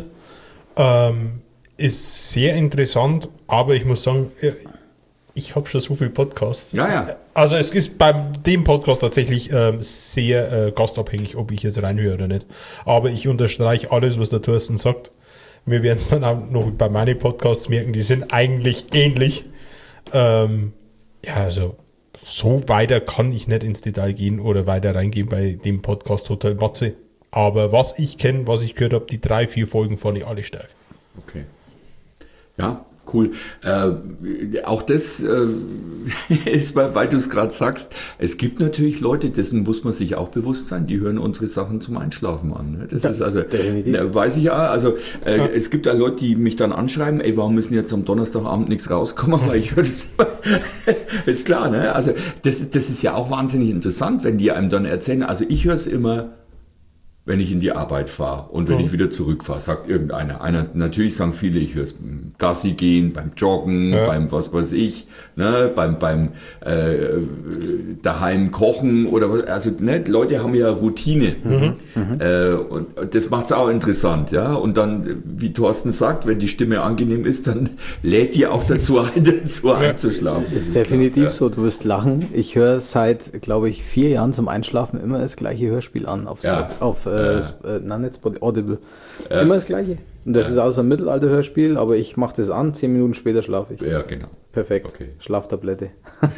Ist sehr interessant, aber ich muss sagen, ich habe schon so viele Podcasts. Ja. Also es ist bei dem Podcast tatsächlich sehr gastabhängig, ob ich jetzt reinhöre oder nicht. Aber ich unterstreiche alles, was der Thorsten sagt. Wir werden es dann auch noch bei meinen Podcasts merken, die sind eigentlich ähnlich. Also so weiter kann ich nicht ins Detail gehen oder weiter reingehen bei dem Podcast Hotel Matze. Aber was ich kenne, was ich gehört habe, die 3-4 Folgen fand ich alle stark. Okay. Ja, cool. Auch das ist, weil du es gerade sagst, es gibt natürlich Leute, dessen muss man sich auch bewusst sein, die hören unsere Sachen zum Einschlafen an. Ne? Das ist also, weiß ich ja, also es gibt da Leute, die mich dann anschreiben, ey, warum müssen jetzt am Donnerstagabend nichts rauskommen, weil ich höre das immer. Ist klar, ne? Also das ist ja auch wahnsinnig interessant, wenn die einem dann erzählen, also ich höre es immer, wenn ich in die Arbeit fahre und wenn ich wieder zurückfahre, sagt irgendeiner. Natürlich sagen viele, ich höre es beim Gassi gehen, beim Joggen, beim was weiß ich, ne, beim daheim kochen oder was. Also ne, Leute haben ja Routine. Und das macht es auch interessant, ja. Und dann, wie Thorsten sagt, wenn die Stimme angenehm ist, dann lädt die auch dazu ein, einzuschlafen. Das ist definitiv so, du wirst lachen. Ich höre seit, glaube ich, 4 Jahren zum Einschlafen immer das gleiche Hörspiel an auf Audible. Immer das Gleiche. Und das ist also ein Mittelalter-Hörspiel, aber ich mache das an, 10 Minuten später schlafe ich. Ja, genau. Perfekt. Okay. Schlaftablette.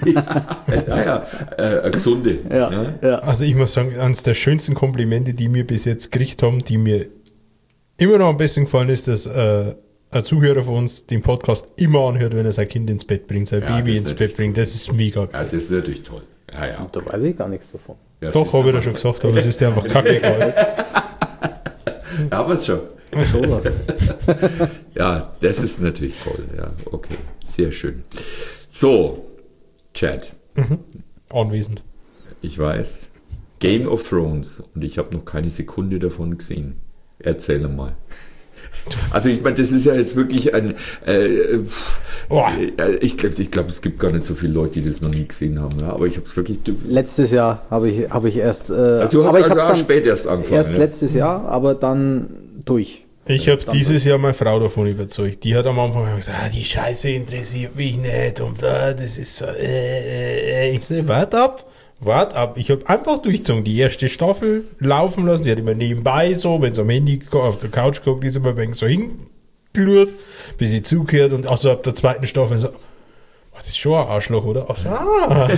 Gesunde. Ja. Also ich muss sagen, eines der schönsten Komplimente, die mir bis jetzt gekriegt haben, die mir immer noch am besten gefallen ist, dass ein Zuhörer von uns den Podcast immer anhört, wenn er sein Kind ins Bett bringt, sein Baby ins Bett bringt. Das ist mega geil. Ja, das ist natürlich toll. Ja. Da weiß ich gar nichts davon. Ja, doch, habe ich da schon gesagt, aber es ist dir einfach kacke egal. Ja, aber schon. So was. Ja, das ist natürlich toll. Ja, okay. Sehr schön. So, Chad. Anwesend. Ich weiß. Game of Thrones. Und ich habe noch keine Sekunde davon gesehen. Erzähl mal. Also ich meine, das ist ja jetzt wirklich ein... ich glaube, es gibt gar nicht so viele Leute, die das noch nie gesehen haben. Ja? Aber ich habe es wirklich... Letztes Jahr habe ich erst... Also du hast also spät erst angefangen. Erst letztes Jahr, aber dann durch. Ich habe dieses Jahr meine Frau davon überzeugt. Die hat am Anfang gesagt, die Scheiße interessiert mich nicht und das ist so... Ich sage, warte ab. Ich habe einfach durchgezogen, die erste Staffel laufen lassen. Sie hat immer nebenbei so, wenn sie am Handy auf der Couch guckt, ist immer ein wenig so hingelurt, bis sie zugehört und also ab der zweiten Staffel so, das ist schon ein Arschloch, oder? Ach so,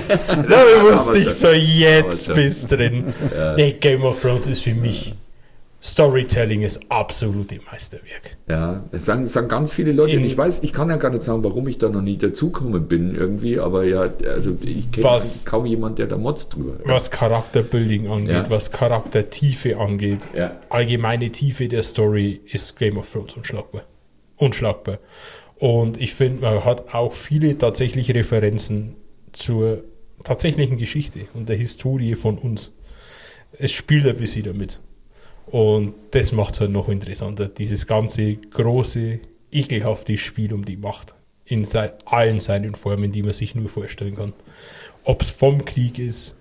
da wusste ich so, jetzt bist drin. Ja. Nee, Game of Thrones ist für mich Storytelling ist absolute Meisterwerk. Ja, das sagen ganz viele Leute. In- Und ich kann ja gar nicht sagen, warum ich da noch nie dazugekommen bin irgendwie, aber ja, also ich kenne kaum jemanden, der da motzt drüber. Was Charakterbuilding angeht, Ja. was Charaktertiefe angeht, Ja. allgemeine Tiefe der Story ist Game of Thrones unschlagbar. Und ich finde, man hat auch viele tatsächliche Referenzen zur tatsächlichen Geschichte und der Historie von uns. Es spielt ein bisschen damit. Und das macht es halt noch interessanter. Dieses ganze große, ekelhafte Spiel um die Macht. In allen seinen Formen, die man sich nur vorstellen kann. Ob es vom Krieg ist,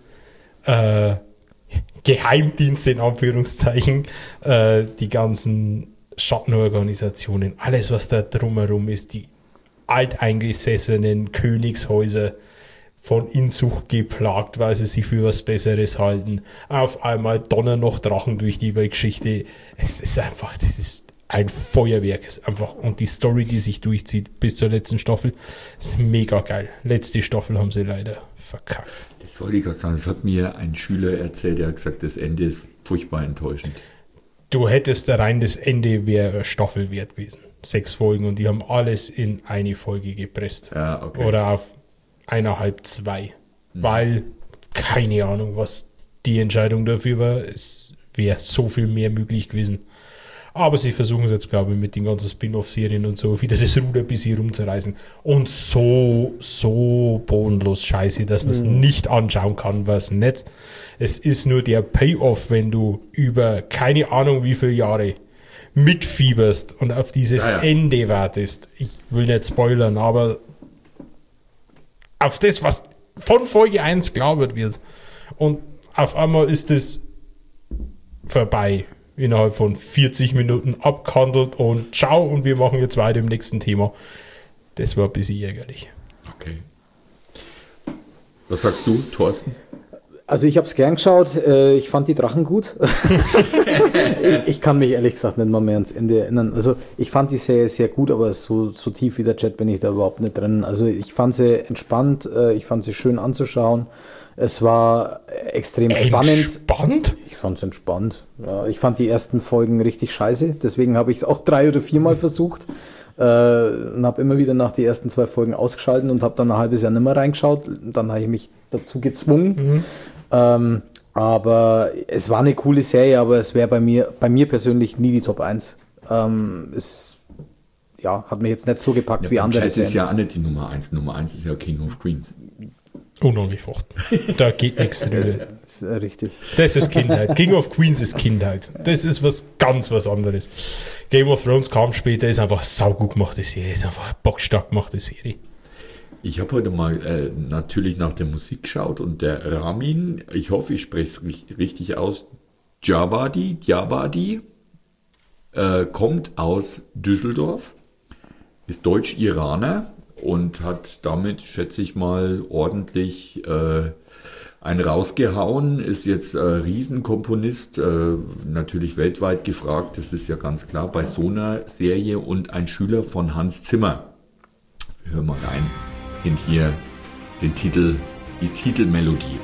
Geheimdienste in Anführungszeichen, die ganzen Schattenorganisationen, alles was da drumherum ist, die alteingesessenen Königshäuser, von Inzucht geplagt, weil sie sich für was Besseres halten. Auf einmal donnern noch Drachen durch die Weltgeschichte. Es ist einfach, das ist ein Feuerwerk. Es ist einfach, und die Story, die sich durchzieht bis zur letzten Staffel, ist mega geil. Letzte Staffel haben sie leider verkackt. Das wollte ich gerade sagen, das hat mir ein Schüler erzählt, der hat gesagt, das Ende ist furchtbar enttäuschend. Du hättest rein das Ende wäre eine Staffel wert gewesen. 6 Folgen und die haben alles in eine Folge gepresst. Ja, okay. Oder auf 1,5, 2. Weil, keine Ahnung, was die Entscheidung dafür war. Es wäre so viel mehr möglich gewesen. Aber sie versuchen es jetzt, glaube ich, mit den ganzen Spin-off-Serien und so wieder das Ruder ein bisschen rumzureißen. Und so bodenlos scheiße, dass man es nicht anschauen kann, was nicht. Es ist nur der Payoff, wenn du über keine Ahnung wie viele Jahre mitfieberst und auf dieses Ende wartest. Ich will nicht spoilern, aber auf das, was von Folge 1 geglaubt wird. Und auf einmal ist es vorbei. Innerhalb von 40 Minuten abgehandelt und ciao, und wir machen jetzt weiter im nächsten Thema. Das war ein bisschen ärgerlich. Okay. Was sagst du, Thorsten? Also ich habe es gern geschaut, ich fand die Drachen gut. Ich kann mich ehrlich gesagt nicht mal mehr ans Ende erinnern. Also ich fand die Serie sehr gut, aber so tief wie der Chat bin ich da überhaupt nicht drin. Also ich fand sie entspannt, ich fand sie schön anzuschauen. Es war extrem spannend. Entspannt? Ich fand es entspannt. Ja, ich fand die ersten Folgen richtig scheiße, deswegen habe ich es auch 3 oder 4 Mal versucht. Und habe immer wieder nach die ersten 2 Folgen ausgeschaltet und habe dann ein halbes Jahr nicht mehr reingeschaut. Dann habe ich mich dazu gezwungen. Aber es war eine coole Serie, aber es wäre bei mir persönlich nie die Top 1. Es hat mich jetzt nicht so gepackt wie andere. Das ist ja auch nicht die Nummer 1. Nummer 1 ist ja King of Queens. Unangefochten. Da geht nichts drüber. Das ist richtig. Das ist Kindheit. King of Queens ist Kindheit. Das ist was anderes. Game of Thrones kam später, ist einfach saugut gemachte Serie. Ist einfach eine bockstark gemachte Serie. Ich habe heute mal natürlich nach der Musik geschaut und der Ramin, ich hoffe, ich spreche es richtig aus, Djawadi, kommt aus Düsseldorf, ist Deutsch-Iraner und hat damit, schätze ich mal, ordentlich einen rausgehauen, ist jetzt Riesenkomponist, natürlich weltweit gefragt, das ist ja ganz klar, bei so einer Serie und ein Schüler von Hans Zimmer. Wir hören mal rein in hier die Titelmelodie.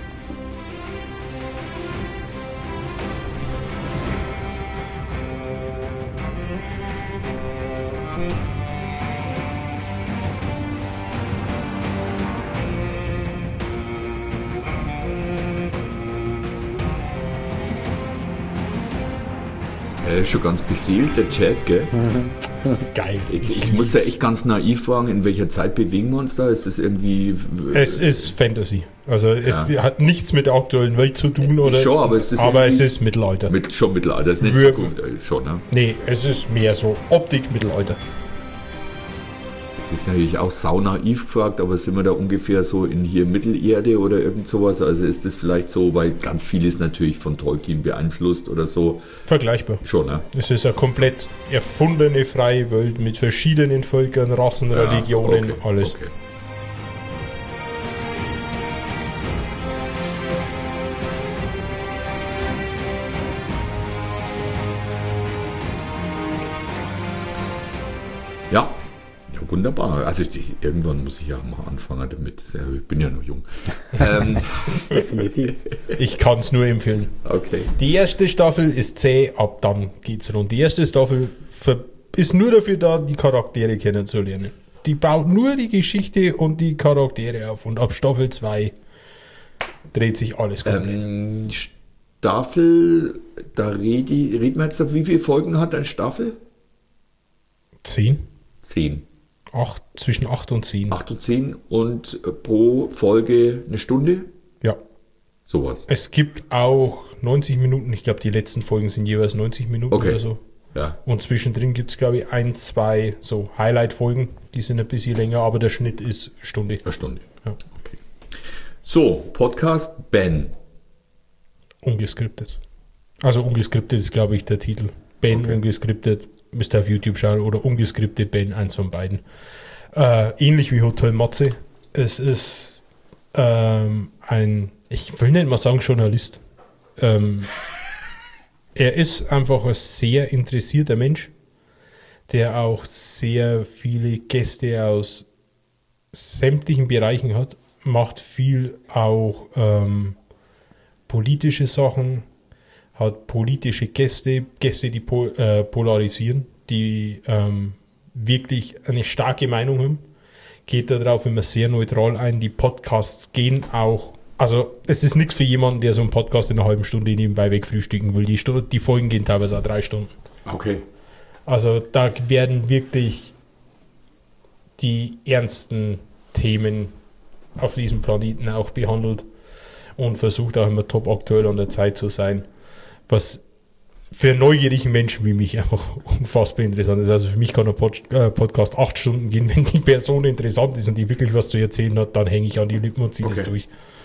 Schon ganz beseelt, der Chat, gell? Das ist geil. Ich muss da echt ganz naiv fragen, in welcher Zeit bewegen wir uns da? Ist das irgendwie... Es ist Fantasy. Also es hat nichts mit der aktuellen Welt zu tun. Oder schon, aber es ist Mittelalter. Schon Mittelalter, das ist nicht Wirklich. Zukunft, schon, ne? Nee, es ist mehr so Optik-Mittelalter. Das ist natürlich auch saunaiv gefragt, aber sind wir da ungefähr so in hier Mittelerde oder irgend sowas? Also ist das vielleicht so, weil ganz viel ist natürlich von Tolkien beeinflusst oder so. Vergleichbar. Schon, ne? Es ist eine komplett erfundene freie Welt mit verschiedenen Völkern, Rassen, Religionen, alles. Okay. wunderbar. Also irgendwann muss ich ja mal anfangen damit. Ich bin ja noch jung. Definitiv. Ich kann es nur empfehlen. Okay. Die erste Staffel ist zäh, ab dann geht's rund. Die erste Staffel ist nur dafür da, die Charaktere kennenzulernen. Die baut nur die Geschichte und die Charaktere auf. Und ab Staffel 2 dreht sich alles komplett. Staffel, da reden wir jetzt, wie viele Folgen hat eine Staffel? 10? 10. Zwischen 8 und 10. 8 und 10 und pro Folge eine Stunde? Ja. Sowas. Es gibt auch 90 Minuten. Ich glaube, die letzten Folgen sind jeweils 90 Minuten oder so. Ja. Und zwischendrin gibt es, glaube ich, 1, 2 so Highlight-Folgen. Die sind ein bisschen länger, aber der Schnitt ist Stunde. Eine Stunde. Ja. Okay. So, Podcast Ben. Ungeskriptet. Also ungeskriptet ist, glaube ich, der Titel. Ben, Okay. Ungeskriptet. Müsst ihr auf YouTube schauen. Oder ungeskriptet Ben, eins von beiden. Ähnlich wie Hotel Matze. Es ist ich will nicht mal sagen Journalist. Er ist einfach ein sehr interessierter Mensch, der auch sehr viele Gäste aus sämtlichen Bereichen hat, macht viel auch politische Sachen, hat politische Gäste, die polarisieren, die wirklich eine starke Meinung haben, geht darauf immer sehr neutral ein. Die Podcasts gehen auch, also es ist nichts für jemanden, der so einen Podcast in einer halben Stunde nebenbei wegfrühstücken will. Die Folgen gehen teilweise auch 3 Stunden. Okay. Also da werden wirklich die ernsten Themen auf diesem Planeten auch behandelt und versucht auch immer top aktuell an der Zeit zu sein, was für neugierigen Menschen wie mich einfach unfassbar interessant ist. Also für mich kann ein Podcast 8 Stunden gehen, wenn die Person interessant ist und die wirklich was zu erzählen hat, dann hänge ich an die Lippen und ziehe das durch.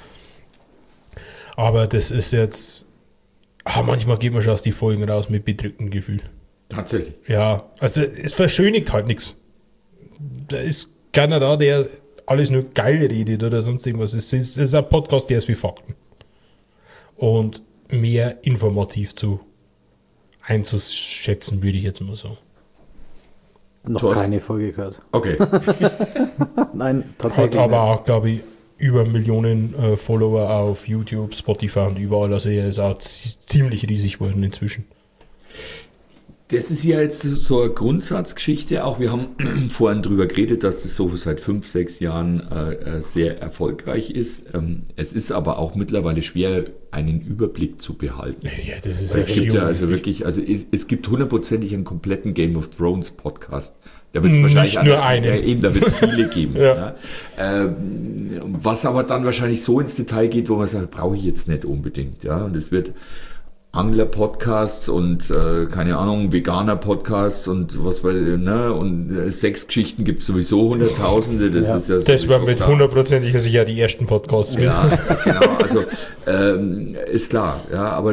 Aber das ist jetzt, manchmal geht man schon aus die Folgen raus mit bedrücktem Gefühl. Tatsächlich. Ja, also es verschönigt halt nichts. Da ist keiner da, der alles nur geil redet oder sonst irgendwas. Es ist ein Podcast, der ist wie Fakten. Und mehr informativ einzuschätzen, würde ich jetzt mal sagen. Noch Thorsten? keine Folge gehört. Okay. Nein, Hat tatsächlich aber nicht. auch, glaube ich, über Millionen Follower auf YouTube, Spotify und überall. Also er ist auch ziemlich riesig geworden inzwischen. Das ist ja jetzt so eine Grundsatzgeschichte auch. Wir haben vorhin drüber geredet, dass das so seit 5, 6 Jahren sehr erfolgreich ist. Es ist aber auch mittlerweile schwer, einen Überblick zu behalten. Ja, das ist Es gibt ja also wirklich, es gibt hundertprozentig einen kompletten Game of Thrones Podcast. Da wird es wahrscheinlich nur einen. Ja, eben, da wird es viele geben. Ja. Ja. Was aber dann wahrscheinlich so ins Detail geht, wo man sagt, brauche ich jetzt nicht unbedingt. Ja, und es wird Angler-Podcasts und keine Ahnung, Veganer-Podcasts und was weiß ich, ne? Und Sexgeschichten gibt es sowieso Hunderttausende. Das ist ja Das sowieso waren mit klar. hundertprozentiger Sicherheit die ersten Podcasts. Ja, genau, also ist klar, ja, aber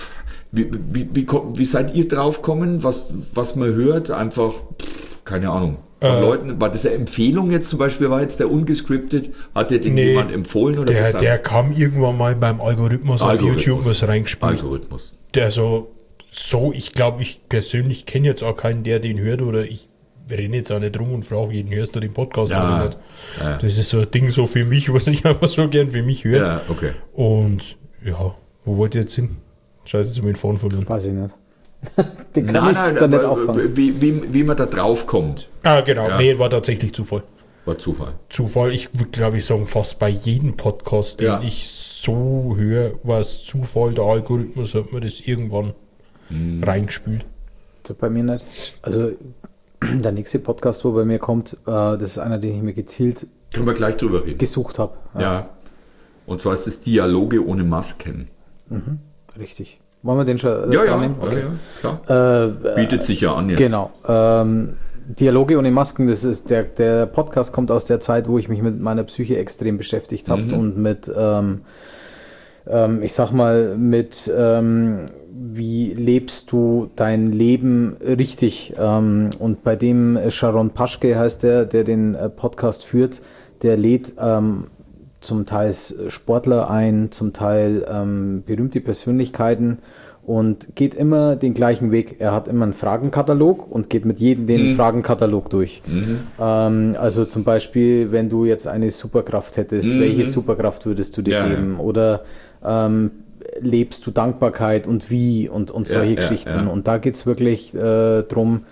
wie seid ihr drauf gekommen, was man hört, einfach, keine Ahnung, von Leuten, war das eine Empfehlung jetzt zum Beispiel, war jetzt der ungescriptet, hat dir den jemand empfohlen oder was der kam irgendwann mal beim Algorithmus auf YouTube was reingespielt. Algorithmus. Der ich glaube, ich persönlich kenne jetzt auch keinen, der den hört, oder ich renne jetzt auch nicht rum und frage jeden, hörst du den Podcast oder nicht? Ja. Das ist so ein Ding so für mich, was ich einfach so gern für mich höre. Ja, okay. Und ja, wo wollt ihr jetzt hin? Scheiße, jetzt mit dem Phone verloren. Weiß ich nicht. Den kann ich da nicht aber auffangen. wie man da drauf kommt, Ah, genau. Ja. Nee, war tatsächlich Zufall. war Zufall. Zufall, ich würde glaube ich sagen, fast bei jedem Podcast, den Ja. ich so höre, war es Zufall, der Algorithmus hat mir das irgendwann reingespült. Also bei mir nicht. Also der nächste Podcast, wo bei mir kommt, das ist einer, den ich mir gezielt Können wir gleich drüber reden. gesucht habe. Ja. Und zwar ist es Dialoge ohne Masken. Richtig. Wollen wir den schon Ja, annehmen? Okay. klar. Bietet sich ja an jetzt. Genau. Dialoge ohne Masken, das ist der Podcast kommt aus der Zeit, wo ich mich mit meiner Psyche extrem beschäftigt habe und mit, ich sag mal, mit wie lebst du dein Leben richtig? Und bei dem Sharon Paschke heißt der den Podcast führt, der lädt zum Teil Sportler ein, zum Teil berühmte Persönlichkeiten und geht immer den gleichen Weg. Er hat immer einen Fragenkatalog und geht mit jedem den Fragenkatalog durch. Also zum Beispiel, wenn du jetzt eine Superkraft hättest, welche Superkraft würdest du dir geben? Oder lebst du Dankbarkeit und wie und solche Geschichten. Ja. Und da geht es wirklich drum,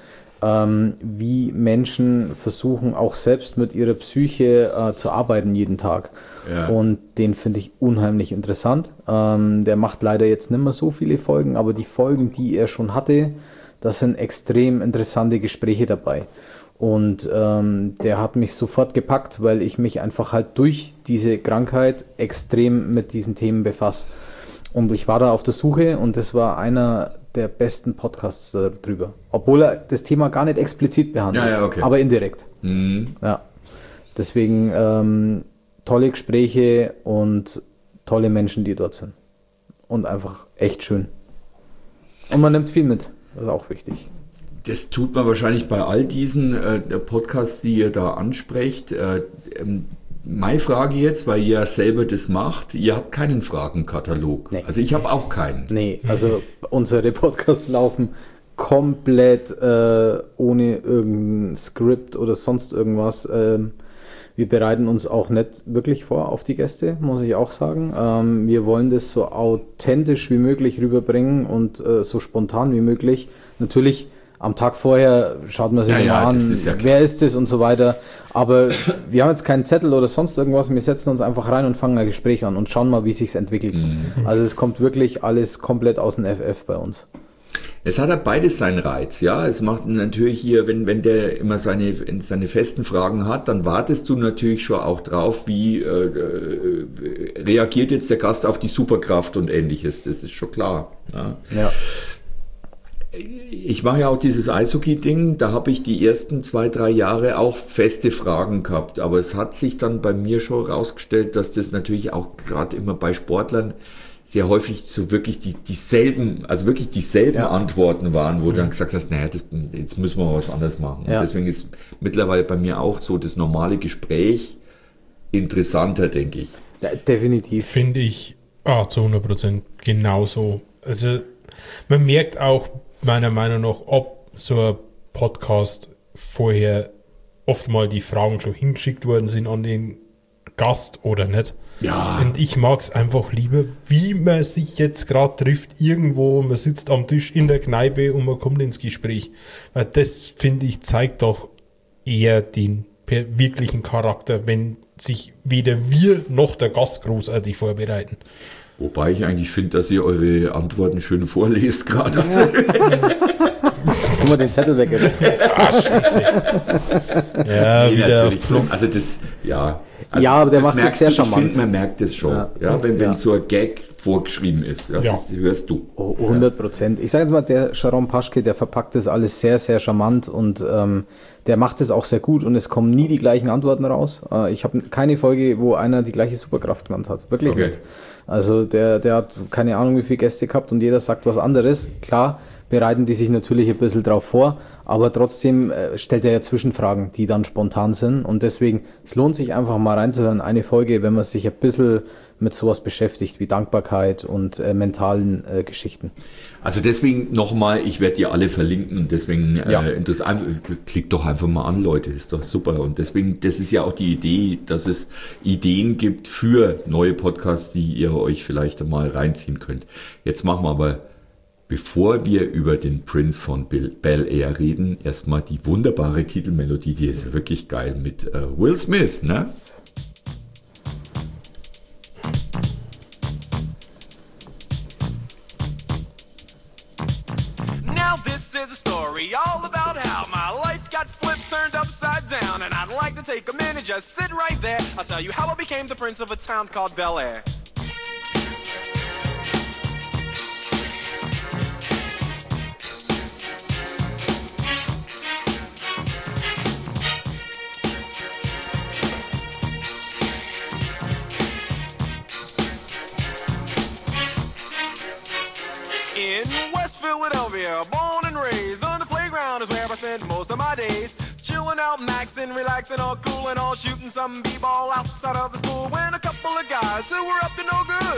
wie Menschen versuchen, auch selbst mit ihrer Psyche zu arbeiten jeden Tag. Ja. Und den finde ich unheimlich interessant. Der macht leider jetzt nicht mehr so viele Folgen, aber die Folgen, die er schon hatte, das sind extrem interessante Gespräche dabei. Und der hat mich sofort gepackt, weil ich mich einfach halt durch diese Krankheit extrem mit diesen Themen befasse. Und ich war da auf der Suche und das war einer der besten Podcasts darüber. Obwohl er das Thema gar nicht explizit behandelt, aber indirekt. Ja. Deswegen tolle Gespräche und tolle Menschen, die dort sind. Und einfach echt schön. Und man nimmt viel mit. Das ist auch wichtig. Das tut man wahrscheinlich bei all diesen Podcasts, die ihr da ansprecht. Meine Frage jetzt, weil ihr ja selber das macht, ihr habt keinen Fragenkatalog. Nee. Also ich habe auch keinen. Nee, also unsere Podcasts laufen komplett ohne irgendein Skript oder sonst irgendwas. Wir bereiten uns auch nicht wirklich vor auf die Gäste, muss ich auch sagen. Wir wollen das so authentisch wie möglich rüberbringen und so spontan wie möglich. Natürlich am Tag vorher schaut man sich an, wer ist das und so weiter. Aber wir haben jetzt keinen Zettel oder sonst irgendwas. Wir setzen uns einfach rein und fangen ein Gespräch an und schauen mal, wie es sich entwickelt. Also es kommt wirklich alles komplett aus dem FF bei uns. Es hat ja beides seinen Reiz, ja. Es macht natürlich hier, wenn der immer seine festen Fragen hat, dann wartest du natürlich schon auch drauf, wie reagiert jetzt der Gast auf die Superkraft und Ähnliches. Das ist schon klar. Ja. Ich mache ja auch dieses Eishockey-Ding, da habe ich die ersten 2-3 Jahre auch feste Fragen gehabt, aber es hat sich dann bei mir schon rausgestellt, dass das natürlich auch gerade immer bei Sportlern sehr häufig so wirklich dieselben Antworten waren, wo du dann gesagt hast, naja, jetzt müssen wir was anderes machen. Ja. Und deswegen ist mittlerweile bei mir auch so das normale Gespräch interessanter, denke ich. Ja, definitiv. Finde ich zu 100% genauso. Also man merkt auch meiner Meinung nach, ob so ein Podcast vorher oft mal die Fragen schon hingeschickt worden sind an den Gast oder nicht. Ja. Und ich mag es einfach lieber, wie man sich jetzt gerade trifft, irgendwo, man sitzt am Tisch in der Kneipe und man kommt ins Gespräch. Weil das, finde ich, zeigt doch eher den wirklichen Charakter, wenn sich weder wir noch der Gast großartig vorbereiten. Wobei ich eigentlich finde, dass ihr eure Antworten schön vorlest gerade. Also. Guck mal den Zettel weg. Scheiße. Ja, wieder auf Also das, ja. Also ja, aber der macht das sehr charmant. Ich finde, man merkt das schon. Ja, wenn so ein Gag vorgeschrieben ist. Ja, das hörst du. 100%. Ich sage jetzt mal, der Sharon Paschke, der verpackt das alles sehr, sehr charmant und der macht es auch sehr gut und es kommen nie die gleichen Antworten raus. Ich habe keine Folge, wo einer die gleiche Superkraft genannt hat. Wirklich nicht. Also der hat keine Ahnung, wie viele Gäste gehabt und jeder sagt was anderes. Klar, bereiten die sich natürlich ein bisschen drauf vor, aber trotzdem stellt er ja Zwischenfragen, die dann spontan sind und deswegen, es lohnt sich einfach mal reinzuhören, eine Folge, wenn man sich ein bisschen mit sowas beschäftigt, wie Dankbarkeit und mentalen Geschichten. Also deswegen nochmal, ich werde die alle verlinken, deswegen klickt doch einfach mal an, Leute, ist doch super. Und deswegen, das ist ja auch die Idee, dass es Ideen gibt für neue Podcasts, die ihr euch vielleicht einmal reinziehen könnt. Jetzt machen wir aber, bevor wir über den Prince von Bel-Air reden, erstmal die wunderbare Titelmelodie, die ist ja wirklich geil, mit Will Smith, ne? All about how my life got flipped, turned upside down, and I'd like to take a minute, just sit right there. I'll tell you how I became the prince of a town called Bel-Air. In West Philadelphia, born and raised on the playground is where I spent most of my days. Chilling out, maxing, relaxing, all cool and all shooting some b-ball outside of the school when a couple of guys who were up to no good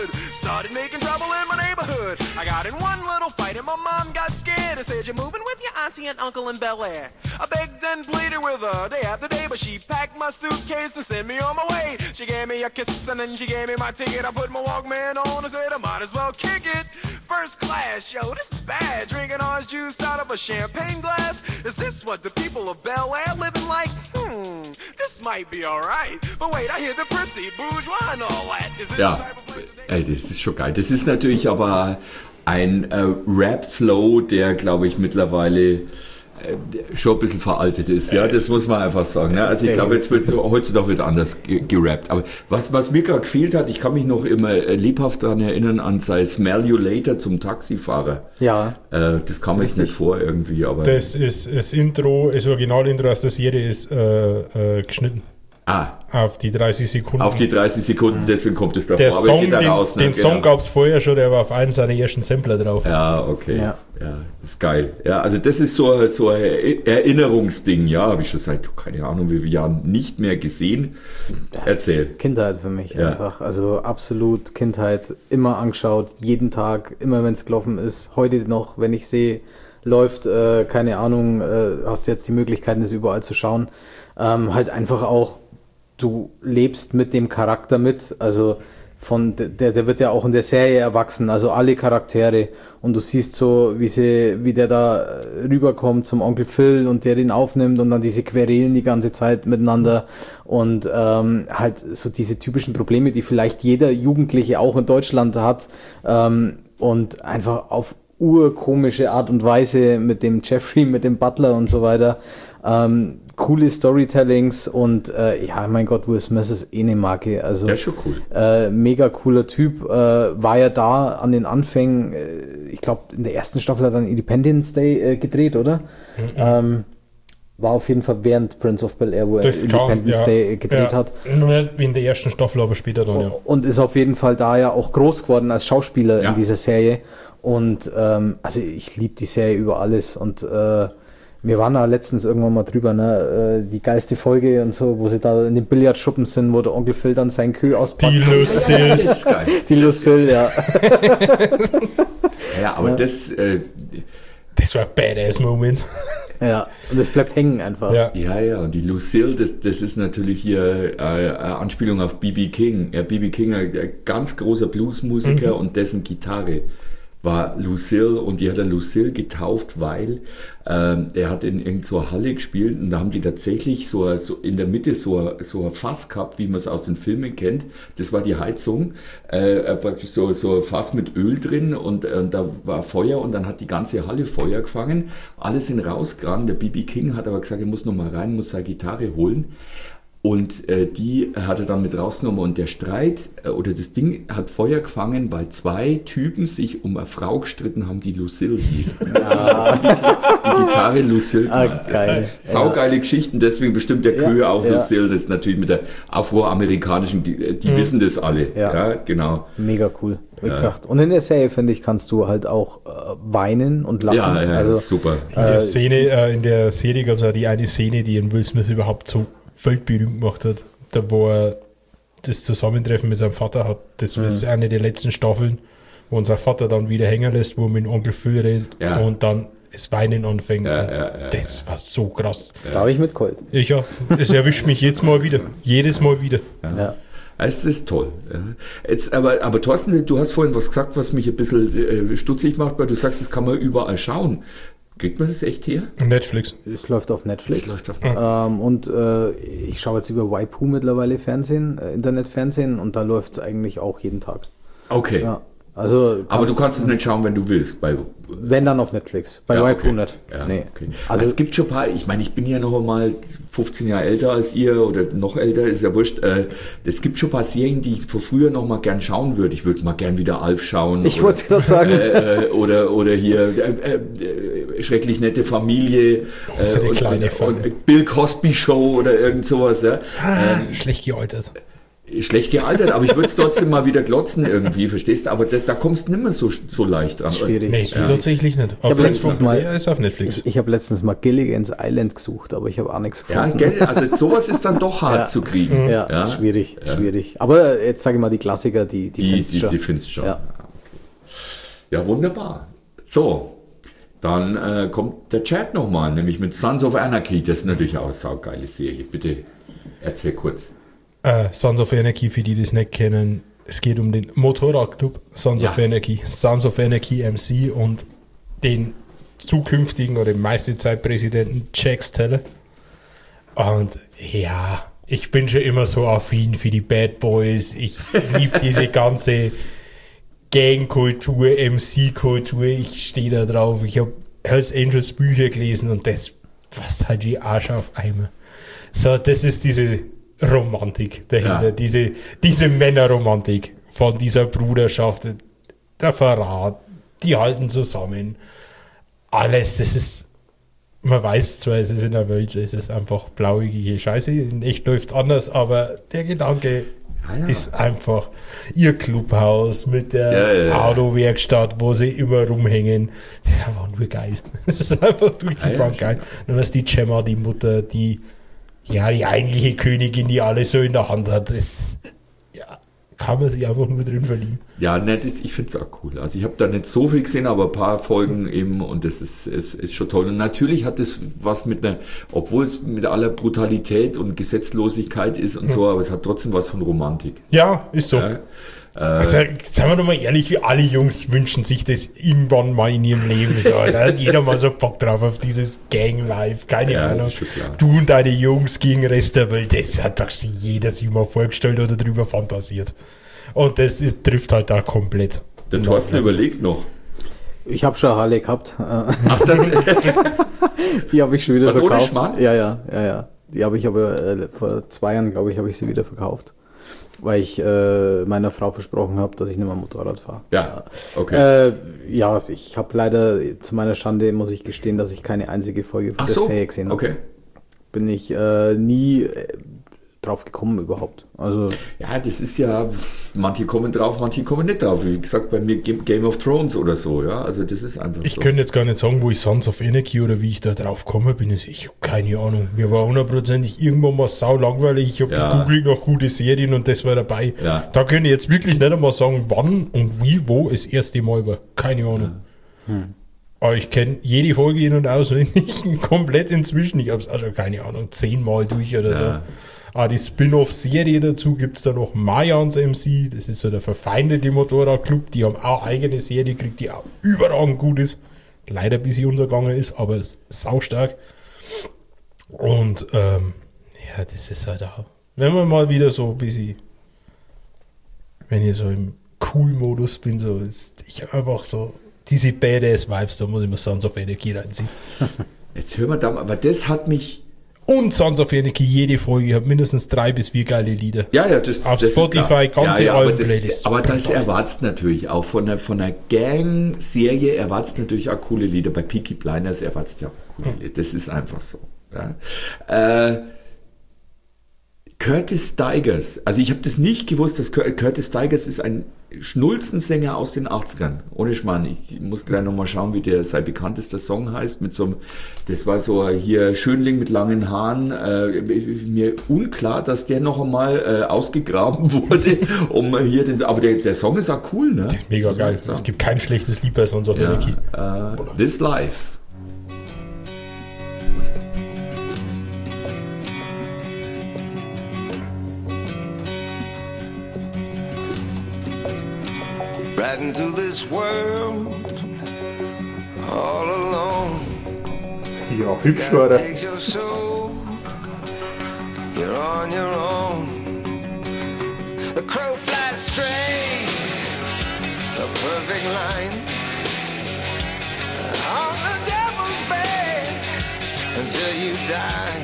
started making trouble in my neighborhood. I got in one little fight and my mom got scared and said, "You're moving with your auntie and uncle in Bel Air." I begged and pleaded with her day after day, but she packed my suitcase and sent me on my way. She gave me a kiss and then she gave me my ticket. I put my Walkman on and said I might as well kick it. First class, yo, this is bad. Drinking orange juice out of a champagne glass. Is this what the people of Bel Air living like? This might be alright. But wait, I hear the prissy, bourgeois and all that. Is it Ja, the type of place that they- das ist schon geil. Das ist natürlich aber ein Rap-Flow, der, glaube ich, mittlerweile schon ein bisschen veraltet ist. Ja, das muss man einfach sagen. Ne? Also ich glaube, jetzt wird heutzutage wird anders gerappt. Aber was mir gerade gefehlt hat, ich kann mich noch immer lebhaft daran erinnern, an sein Smell You Later zum Taxifahrer. Ja. Das kam jetzt nicht vor irgendwie, aber... Das ist das Intro, das Originalintro aus der Serie ist geschnitten. Auf die 30 Sekunden. Auf die 30 Sekunden, deswegen kommt es davor. Der aber Song, geht da raus, ne? den Song gab es vorher schon, der war auf einen seiner ersten Sampler drauf. Ja, okay. Ja. Ja, ist geil. Ja, also das ist so ein Erinnerungsding, ja, habe ich schon seit, keine Ahnung, wie viele Jahren nicht mehr gesehen. Erzähl. Kindheit für mich Ja. einfach. Also absolut Kindheit, immer angeschaut, jeden Tag, immer wenn es gelaufen ist. Heute noch, wenn ich sehe, läuft, keine Ahnung, hast jetzt die Möglichkeiten, das überall zu schauen. Halt einfach auch, du lebst mit dem Charakter mit, also der wird ja auch in der Serie erwachsen, also alle Charaktere, und du siehst so, wie der da rüberkommt zum Onkel Phil und der den aufnimmt und dann diese Querelen die ganze Zeit miteinander und halt so diese typischen Probleme, die vielleicht jeder Jugendliche auch in Deutschland hat, und einfach auf urkomische Art und Weise mit dem Jeffrey, mit dem Butler und so weiter. Coole Storytellings und ja, mein Gott, Will Smith ist eh eine Marke. Also, Ja, schon cool. mega cooler Typ. War ja da an den Anfängen, ich glaube, in der ersten Staffel hat er dann Independence Day gedreht, oder? War auf jeden Fall während Prince of Bel-Air, wo er Independence Day gedreht hat. Nur nicht wie in der ersten Staffel, aber später dann, ja. Und ist auf jeden Fall da ja auch groß geworden als Schauspieler Ja. in dieser Serie. Und also ich liebe die Serie über alles. Und wir waren da letztens irgendwann mal drüber, ne? Die geilste Folge und so, wo sie da in den Billardschuppen sind, wo der Onkel Phil dann sein Kö auspackt. Die Lucille. Das ist geil. Die Lucille, ja. Ja, aber das... Das war ein Badass-Moment. Ja, und das bleibt hängen einfach. Ja. Ja, und die Lucille, das ist natürlich hier eine Anspielung auf B.B. King. Ja, B.B. King, ein ganz großer Bluesmusiker und dessen Gitarre war Lucille und die hat er Lucille getauft, weil er hat in irgend so einer Halle gespielt und da haben die tatsächlich so in der Mitte so ein Fass gehabt, wie man es aus den Filmen kennt. Das war die Heizung, praktisch so ein Fass mit Öl drin und da war Feuer und dann hat die ganze Halle Feuer gefangen. Alle sind rausgerannt. Der B.B. King hat aber gesagt, er muss noch mal rein, muss seine Gitarre holen. Und die hat er dann mit rausgenommen und der Streit oder das Ding hat Feuer gefangen, weil zwei Typen sich um eine Frau gestritten haben, die Lucille hieß. Die Gitarre Lucille. Geil. Saugeile Geschichten, deswegen bestimmt der Kö auch Lucille. Das ist natürlich mit der afroamerikanischen, die wissen das alle. Ja, genau. Mega cool, wie gesagt. Und in der Serie, finde ich, kannst du halt auch weinen und lachen. Ja, also, das ist super. In der Serie gab es auch die eine Szene, die in Will Smith überhaupt so weltberühmt gemacht hat. Da wo er das Zusammentreffen mit seinem Vater hat. Das ist eine der letzten Staffeln, wo unser Vater dann wieder hängen lässt, wo er mit dem Onkel Phil redet und dann das Weinen anfängt. Das war so krass. Da habe ich mitgeholt. Das erwischt mich jedes Mal wieder. Jedes Mal wieder. Ja. Das ist toll. Jetzt, aber Thorsten, du hast vorhin was gesagt, was mich ein bisschen stutzig macht, weil du sagst, das kann man überall schauen. Kriegt man das echt her? Netflix. Es läuft auf Netflix. Das läuft auf Netflix. Und ich schaue jetzt über Waipu mittlerweile Fernsehen, Internetfernsehen, und da läuft es eigentlich auch jeden Tag. Okay. Ja. Also Aber du kannst es nicht schauen, wenn du willst. Wenn dann auf Netflix. Bei Waipu okay. nicht. Ja, Nee. okay. Also es gibt schon ein paar, ich meine, ich bin ja noch einmal 15 Jahre älter als ihr oder noch älter, ist ja wurscht. Es gibt schon ein paar Serien, die ich von früher noch mal gern schauen würde. Ich würde mal gern wieder Alf schauen. ich wollte es gerade sagen. Oder hier Schrecklich nette Familie. Unsere kleine Familie. und Bill Cosby Show oder irgend sowas. Ja. Schlecht gealtert. schlecht gealtert, aber ich würde es trotzdem mal wieder glotzen irgendwie, verstehst du? Aber da kommst du nicht mehr so leicht dran. Schwierig. Nee, tatsächlich nicht. Ich habe letztens, ist auf Netflix. ich hab letztens mal Gilligan's Island gesucht, aber ich habe auch nichts Ja, gefunden. gell? Also sowas ist dann doch hart zu kriegen. Ja, schwierig. Aber jetzt sage ich mal, die Klassiker, die findest du schon. Die findest du schon. Ja. Ja, wunderbar. So, dann kommt der Chat nochmal, nämlich mit Sons of Anarchy. Das ist natürlich auch eine saugeile Serie. Bitte erzähl kurz. Sons of Anarchy, für die das nicht kennen, es geht um den Motorradclub Sons of Anarchy MC und den zukünftigen oder meiste Zeit Präsidenten Jack Steller. Und ja, ich bin schon immer so affin für die Bad Boys. Ich liebe diese ganze Gangkultur, MC-Kultur. Ich stehe da drauf. Ich habe Hells Angels Bücher gelesen und das passt halt wie Arsch auf Eimer. So, das ist diese Romantik dahinter, diese Männerromantik von dieser Bruderschaft, der Verrat, die halten zusammen. Alles, das ist, man weiß zwar, es ist in der Welt, es ist einfach blauäugige Scheiße, in echt läuft es anders, aber der Gedanke ist einfach ihr Clubhaus mit der Autowerkstatt, wo sie immer rumhängen. Das ist einfach nur geil. Das ist einfach durch die Bank geil. Dann ist die Gemma, die Mutter, die eigentliche Königin, die alles so in der Hand hat. Das, kann man sich einfach nur drin verlieben. Ja, ich finde es auch cool. Also ich habe da nicht so viel gesehen, aber ein paar Folgen eben und das ist schon toll. Und natürlich hat es was obwohl es mit aller Brutalität und Gesetzlosigkeit ist und so, aber es hat trotzdem was von Romantik. Ja, ist so. Also, sagen wir doch mal ehrlich, wie alle Jungs wünschen sich das irgendwann mal in ihrem Leben so. Da hat jeder mal so Bock drauf auf dieses Gang-Life, keine Ahnung. Das ist schon klar. Du und deine Jungs gegen den Rest der Welt, das hat doch jeder sich mal vorgestellt oder drüber fantasiert. Und das trifft halt da komplett. Der Thorsten überlegt noch. Ich habe schon Harley gehabt. Ach, das Die habe ich schon wieder Was, ohne verkauft. Schmarrn? Ja. Die habe ich aber vor 2 Jahren, glaube ich, habe ich sie wieder verkauft. Weil ich meiner Frau versprochen habe, dass ich nicht mehr Motorrad fahre. Ja, okay. Ich habe leider, zu meiner Schande muss ich gestehen, dass ich keine einzige Folge von der Serie gesehen habe. Okay. Bin ich nie drauf gekommen überhaupt. Also Ja, das ist ja, manche kommen drauf, manche kommen nicht drauf. Wie gesagt, bei mir Game of Thrones oder so, ja. Also das ist einfach Ich so. könnte jetzt gar nicht sagen, wo ich Sons of Anarchy oder wie ich da drauf komme bin. Ich habe keine Ahnung. Mir war hundertprozentig irgendwann mal sau langweilig. Ich habe gegoogelt nach gute Serien und das war dabei. Ja. Da könnte ich jetzt wirklich nicht einmal sagen, wann und wie, wo das erste Mal war. Keine Ahnung. Aber ich kenne jede Folge in- und auswendig komplett inzwischen. Ich habe es auch schon, keine Ahnung, 10 Mal durch oder so. Die Spin-off-Serie dazu gibt es da noch Mayans MC, das ist so der verfeindete Motorradclub, die haben auch eigene Serie gekriegt, die auch überragend gut ist, leider ein bisschen untergegangen ist, aber ist saustark. Und das ist halt auch, wenn man mal wieder so ein bisschen, wenn ich so im Cool-Modus bin, so ist ich einfach so diese Badass-Vibes, da muss ich mir Sons of Anarchy reinziehen. Jetzt hören wir da mal, aber das hat mich... Und Sons of Anarchy, jede Folge hat mindestens 3 bis 4 geile Lieder. Ja, das Auf das Spotify, ist klar. ganze aber Alben-Playlist. aber das Brutal. erwartest natürlich auch von einer Gang-Serie, erwartest natürlich auch coole Lieder. Bei Peaky Blinders erwartest du ja auch coole Lieder. Das ist einfach so. Ja. Curtis Stigers, also ich habe das nicht gewusst, dass Curtis Stigers ist ein Schnulzensänger aus den 80ern. Ohne Schmarrn. Ich muss gleich nochmal schauen, wie sein bekanntester Song heißt. Das war so hier Schönling mit langen Haaren. Mir unklar, dass der noch einmal ausgegraben wurde, um hier aber der Song ist auch cool, ne? Mega geil. Es gibt kein schlechtes Lied bei Sons of Anarchy. This Life. Right into this world all alone. Ja, hübsch war er. Takes your soul. You're on your own. The crow flies straight, a perfect line. On the devil's bed until you die.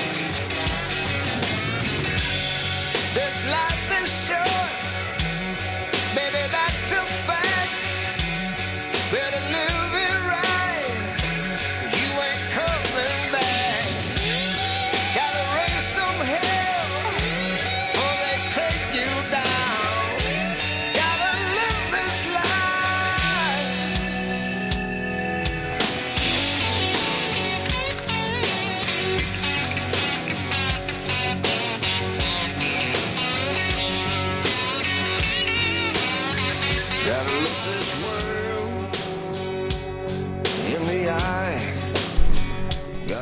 This life is short. Baby, that's a fact. Better live it right. You ain't coming back. Gotta raise some hell before they take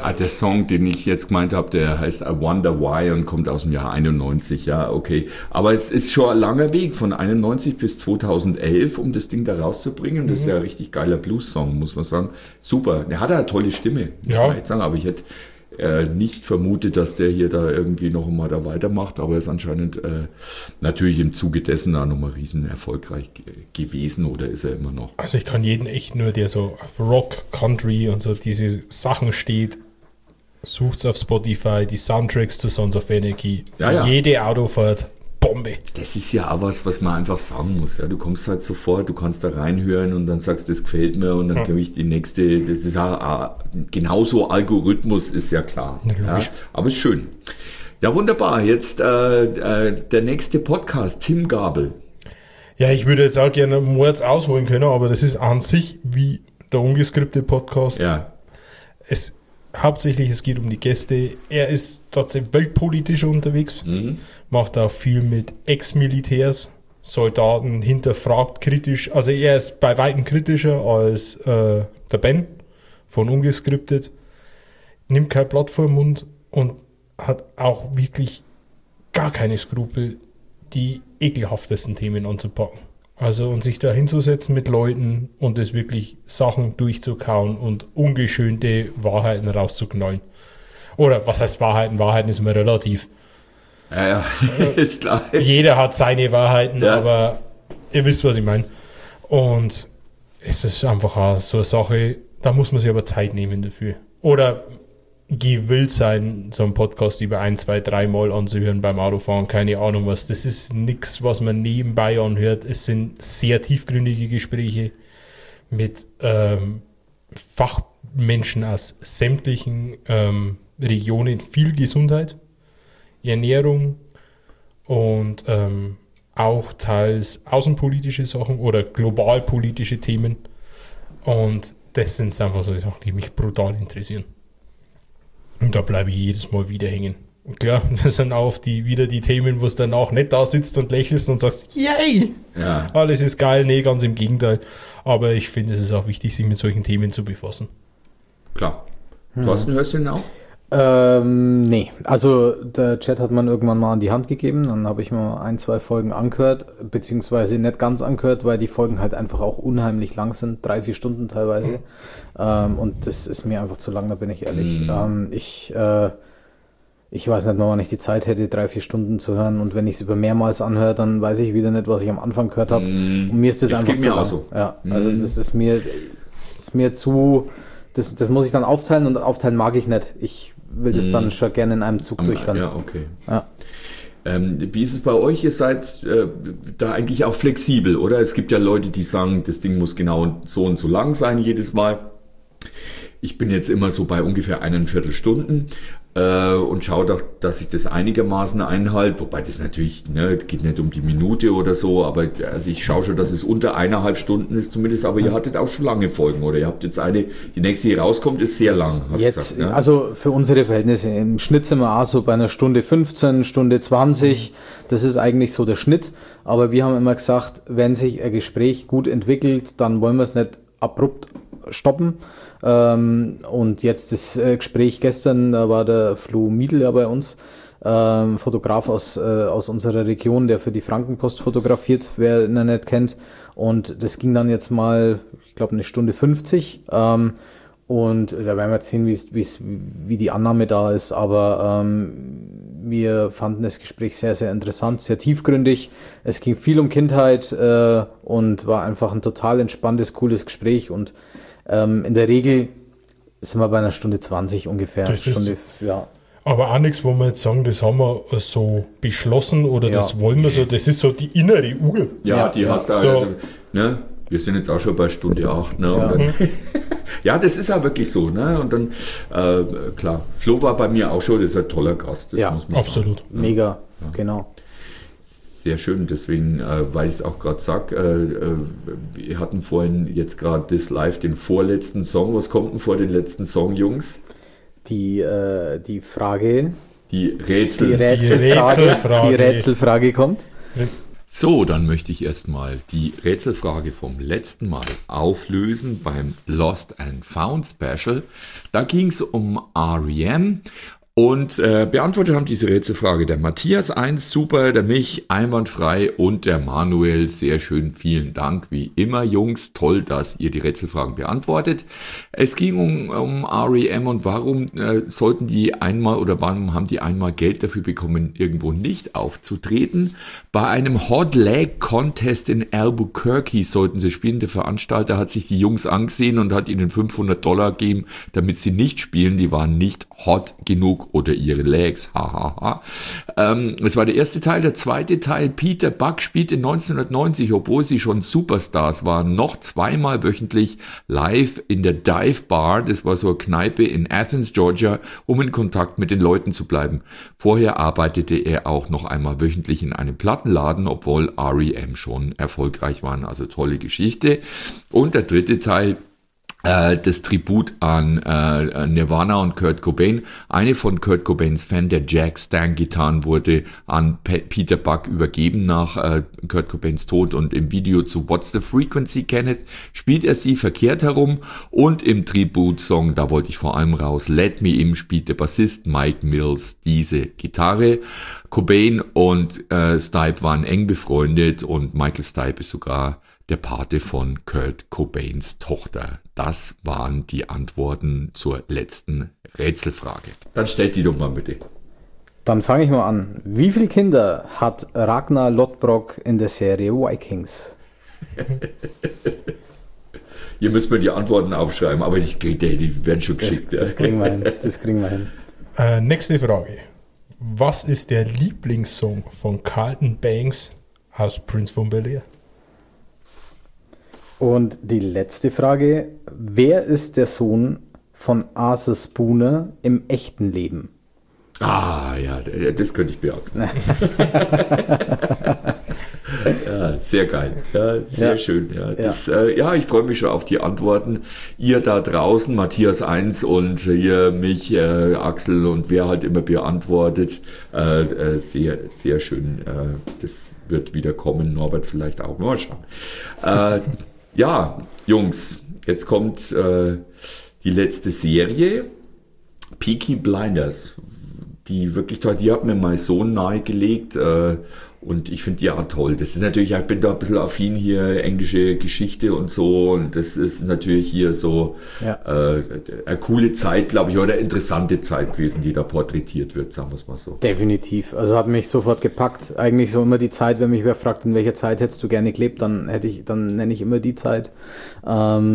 der Song, den ich jetzt gemeint habe, der heißt I Wonder Why und kommt aus dem Jahr 91, ja, okay. Aber es ist schon ein langer Weg, von 91 bis 2011, um das Ding da rauszubringen. Das ist ja ein richtig geiler Blues-Song, muss man sagen. Super. Der hat eine tolle Stimme, muss man jetzt sagen, aber ich hätte nicht vermutet, dass der hier da irgendwie noch mal da weitermacht, aber ist anscheinend natürlich im Zuge dessen da nochmal riesen erfolgreich gewesen oder ist er immer noch. Also ich kann jeden echt nur, der so auf Rock, Country und so diese Sachen steht, sucht's auf Spotify, die Soundtracks zu Sons of Anarchy, jede Autofahrt, Bombe. Das ist ja auch was man einfach sagen muss. Ja. Du kommst halt sofort, du kannst da reinhören und dann sagst, das gefällt mir und dann gebe ich die nächste. Das ist ja genauso Algorithmus, ist ja klar. Ja. Aber ist schön. Ja, wunderbar. Jetzt der nächste Podcast, Tim Gabel. Ja, ich würde jetzt auch gerne mal jetzt ausholen können, aber das ist an sich wie der ungeskriptete Podcast. Ja. Hauptsächlich, es geht um die Gäste. Er ist tatsächlich weltpolitisch unterwegs, macht auch viel mit Ex-Militärs, Soldaten, hinterfragt kritisch. Also er ist bei weitem kritischer als der Ben von Ungeskriptet, nimmt kein Blatt vor den Mund und hat auch wirklich gar keine Skrupel, die ekelhaftesten Themen anzupacken. Also und sich da hinzusetzen mit Leuten und es wirklich Sachen durchzukauen und ungeschönte Wahrheiten rauszuknallen. Oder was heißt Wahrheiten? Wahrheiten ist immer relativ. Ja, ist klar. Jeder hat seine Wahrheiten, aber ihr wisst, was ich meine. Und es ist einfach auch so eine Sache, da muss man sich aber Zeit nehmen dafür. Oder gewillt sein, so einen Podcast über 1, 2, 3 Mal anzuhören beim Autofahren, keine Ahnung was. Das ist nichts, was man nebenbei anhört. Es sind sehr tiefgründige Gespräche mit Fachmenschen aus sämtlichen Regionen, viel Gesundheit, Ernährung und auch teils außenpolitische Sachen oder globalpolitische Themen. Und das sind einfach so Sachen, die mich brutal interessieren. Und da bleibe ich jedes Mal wieder hängen. Und klar, das sind auch wieder die Themen, wo es dann auch nicht da sitzt und lächelst und sagst, yay, alles ist geil. Nee, ganz im Gegenteil. Aber ich finde, es ist auch wichtig, sich mit solchen Themen zu befassen. Klar. Thorsten, hörst du ihn auch? Nee, also der Chat hat man irgendwann mal an die Hand gegeben, dann habe ich mal 1, 2 Folgen angehört, beziehungsweise nicht ganz angehört, weil die Folgen halt einfach auch unheimlich lang sind, 3, 4 Stunden teilweise, und das ist mir einfach zu lang, da bin ich ehrlich. Ich weiß nicht mal, wann ich die Zeit hätte, 3, 4 Stunden zu hören, und wenn ich es über mehrmals anhöre, dann weiß ich wieder nicht, was ich am Anfang gehört habe, und mir ist das einfach zu lang. So. Ja, also das ist mir zu, das muss ich dann aufteilen, und aufteilen mag ich nicht. Ich will das dann schon gerne in einem Zug durchhören. Ja, okay. Ja. Wie ist es bei euch? Ihr seid da eigentlich auch flexibel, oder? Es gibt ja Leute, die sagen, das Ding muss genau so und so lang sein jedes Mal. Ich bin jetzt immer so bei ungefähr 1,25 Stunden und schaue doch, dass ich das einigermaßen einhalte, wobei das natürlich, geht nicht um die Minute oder so, aber also ich schaue schon, dass es unter 1,5 Stunden ist zumindest, aber ihr hattet auch schon lange Folgen, oder? Ihr habt jetzt die nächste, die rauskommt, ist sehr lang, hast du gesagt. Ne? Also für unsere Verhältnisse, im Schnitt sind wir auch so bei einer Stunde 15, Stunde 20, das ist eigentlich so der Schnitt, aber wir haben immer gesagt, wenn sich ein Gespräch gut entwickelt, dann wollen wir es nicht abrupt stoppen. Und jetzt das Gespräch gestern, da war der Flo Miedl ja bei uns, Fotograf aus unserer Region, der für die Frankenpost fotografiert, wer ihn nicht kennt. Und das ging dann jetzt mal, ich glaube, 1 Stunde 50. Und da werden wir jetzt sehen, wie die Annahme da ist. Aber wir fanden das Gespräch sehr, sehr interessant, sehr tiefgründig. Es ging viel um Kindheit und war einfach ein total entspanntes, cooles Gespräch. Und in der Regel sind wir bei 1 Stunde 20 ungefähr. Aber auch nichts, wo wir jetzt sagen, das haben wir so beschlossen oder das wollen wir so. Das ist so die innere Uhr. Ja, die hast du so. Also, ne? Wir sind jetzt auch schon bei Stunde 8. Ne? Ja. Dann, ja, das ist ja wirklich so. Ne? Und dann, klar, Flo war bei mir auch schon, das ist ein toller Gast. Das muss man absolut. sagen. Mega, genau. Sehr schön, deswegen, weil ich es auch gerade sage, wir hatten vorhin jetzt gerade das live den vorletzten Song. Was kommt denn vor den letzten Song, Jungs? Die Frage. Die Rätselfrage. Die Rätselfrage kommt. So, dann möchte ich erstmal die Rätselfrage vom letzten Mal auflösen beim Lost and Found Special. Da ging es um R.E.M. Und beantwortet haben diese Rätselfrage der Matthias 1, super, der Mich einwandfrei und der Manuel, sehr schön, vielen Dank, wie immer Jungs, toll, dass ihr die Rätselfragen beantwortet. Es ging um R.E.M. und warum sollten die einmal oder warum haben die einmal Geld dafür bekommen, irgendwo nicht aufzutreten. Bei einem Hot Leg Contest in Albuquerque sollten sie spielen, der Veranstalter hat sich die Jungs angesehen und hat ihnen $500 gegeben, damit sie nicht spielen, die waren nicht hot genug oder ihre Legs, hahaha. Das war der erste Teil. Der zweite Teil, Peter Buck spielte 1990, obwohl sie schon Superstars waren, noch zweimal wöchentlich live in der Dive Bar, das war so eine Kneipe in Athens, Georgia, um in Kontakt mit den Leuten zu bleiben. Vorher arbeitete er auch noch einmal wöchentlich in einem Plattenladen, obwohl R.E.M. schon erfolgreich waren, also tolle Geschichte. Und der dritte Teil, das Tribut an Nirvana und Kurt Cobain. Eine von Kurt Cobains Fan, der Jack Stang-Gitarren, wurde an Peter Buck übergeben nach Kurt Cobains Tod, und im Video zu What's the Frequency, Kenneth, spielt er sie verkehrt herum, und im Tribut-Song, da wollte ich vor allem raus, Let Me In, spielt der Bassist Mike Mills diese Gitarre. Cobain und Stipe waren eng befreundet, und Michael Stipe ist sogar der Pate von Kurt Cobains Tochter. Das waren die Antworten zur letzten Rätselfrage. Dann stellt die doch mal bitte. Dann fange ich mal an. Wie viele Kinder hat Ragnar Lodbrok in der Serie Vikings? Hier müssen wir die Antworten aufschreiben, aber die werden schon geschickt. Das kriegen wir hin. Nächste Frage. Was ist der Lieblingssong von Carlton Banks aus Prince von Bel-Air? Und die letzte Frage, wer ist der Sohn von Arthur Spooner im echten Leben? Ah, ja, das könnte ich beantworten. Ja, sehr geil. Ja, sehr schön. Ja, ich freue mich schon auf die Antworten. Ihr da draußen, Matthias 1 und ihr, mich, Axel und wer halt immer beantwortet. Sehr, sehr schön. Das wird wieder kommen. Norbert vielleicht auch. Mal schauen. Ja, Jungs, jetzt kommt die letzte Serie, Peaky Blinders, die wirklich toll, die hat mir mein Sohn nahegelegt, und ich finde die auch toll. Das ist natürlich, ich bin da ein bisschen affin hier, englische Geschichte und so, und das ist natürlich hier so eine coole Zeit, glaube ich, oder eine interessante Zeit gewesen, die da porträtiert wird, sagen wir es mal so. Definitiv, also hat mich sofort gepackt. Eigentlich so immer die Zeit, wenn mich wer fragt, in welcher Zeit hättest du gerne gelebt, dann nenne ich immer die Zeit. Ich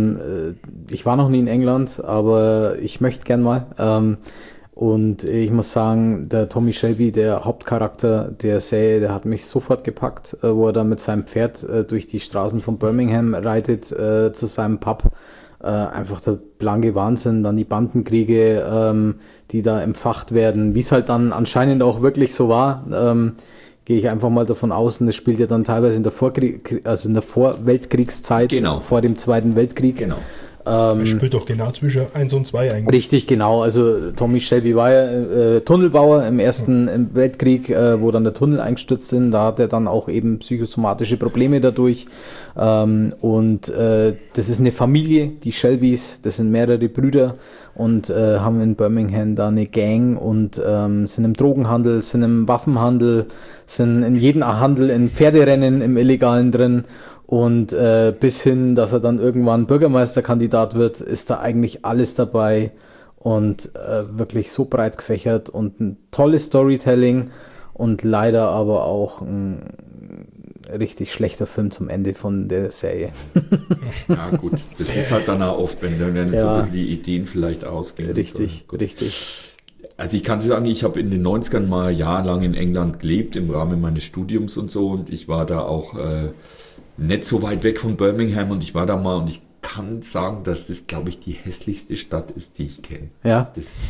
war noch nie in England, aber ich möchte gern mal. Und ich muss sagen, der Tommy Shelby, der Hauptcharakter der Serie, der hat mich sofort gepackt, wo er da mit seinem Pferd durch die Straßen von Birmingham reitet zu seinem Pub. Einfach der blanke Wahnsinn, dann die Bandenkriege, die da entfacht werden, wie es halt dann anscheinend auch wirklich so war. Gehe ich einfach mal davon aus, und das spielt ja dann teilweise in der Vorweltkriegszeit, genau, vor dem Zweiten Weltkrieg. Genau. Er spielt doch genau zwischen 1 und 2 eigentlich. Richtig, genau. Also Tommy Shelby war ja Tunnelbauer im Ersten Weltkrieg, wo dann der Tunnel eingestürzt ist. Da hat er dann auch eben psychosomatische Probleme dadurch. Und das ist eine Familie, die Shelbys, das sind mehrere Brüder, und haben in Birmingham da eine Gang und sind im Drogenhandel, sind im Waffenhandel, sind in jedem Handel, in Pferderennen, im Illegalen drin. Und bis hin, dass er dann irgendwann Bürgermeisterkandidat wird, ist da eigentlich alles dabei, und wirklich so breit gefächert und ein tolles Storytelling, und leider aber auch ein richtig schlechter Film zum Ende von der Serie. Ja gut, das ist halt dann auch oft, wenn dann so ein bisschen die Ideen vielleicht ausgehen. Richtig, so. richtig. Also ich kann sagen, ich habe in den 90ern mal jahrelang in England gelebt, im Rahmen meines Studiums und so, und ich war da auch nicht so weit weg von Birmingham, und ich war da mal, und ich kann sagen, dass das, glaube ich, die hässlichste Stadt ist, die ich kenne. Ja. Das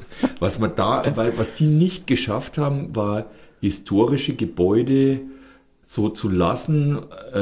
was die nicht geschafft haben, war historische Gebäude so zu lassen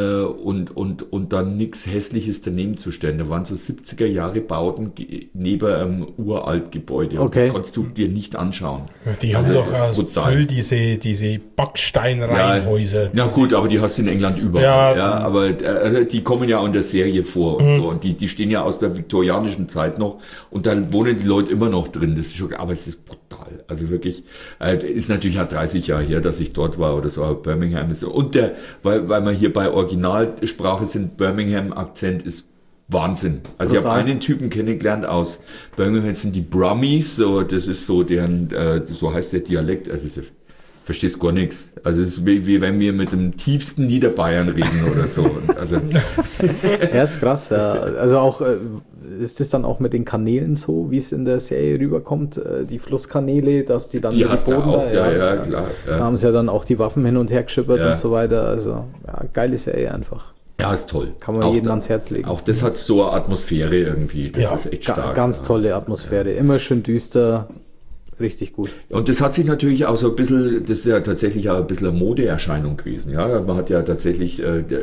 und dann nichts Hässliches daneben zu stellen. Da waren so 70er Jahre Bauten neben einem Uraltgebäude. Und Okay. das konntest du dir nicht anschauen. Die haben doch brutal. voll diese Backsteinreihenhäuser. Ja gut, aber die hast du in England überall. Ja. Ja, aber die kommen ja auch in der Serie vor und so. Und die stehen ja aus der viktorianischen Zeit noch. Und da wohnen die Leute immer noch drin. Das ist schon, aber es ist brutal. Also wirklich, ist natürlich auch 30 Jahre her, dass ich dort war oder so. Aber Birmingham ist so. Und weil wir hier bei Originalsprache sind, Birmingham-Akzent ist Wahnsinn. Also ich habe Total. einen Typen kennengelernt aus Birmingham, das sind die Brummies, so, das ist so deren, so heißt der Dialekt, also verstehst gar nichts. Also es ist wie wenn wir mit dem tiefsten Niederbayern reden oder so. Also Ja, ist krass. Ja. Also auch, ist das dann auch mit den Kanälen so, wie es in der Serie rüberkommt, die Flusskanäle, dass die dann die über hast du Boden auch, da, ja, klar. Da Ja. haben sie ja dann auch die Waffen hin und her geschippert Ja. und so weiter. Also, ja, geile Serie einfach. Ja, ist toll. Kann man auch jedem ans Herz legen. Auch das hat so eine Atmosphäre irgendwie. Das Ja, ist echt stark. Ganz ja. tolle Atmosphäre. Immer schön düster. Richtig gut. Und das hat sich natürlich auch so ein bisschen, das ist ja tatsächlich auch ein bisschen eine Modeerscheinung gewesen. Ja, man hat ja tatsächlich,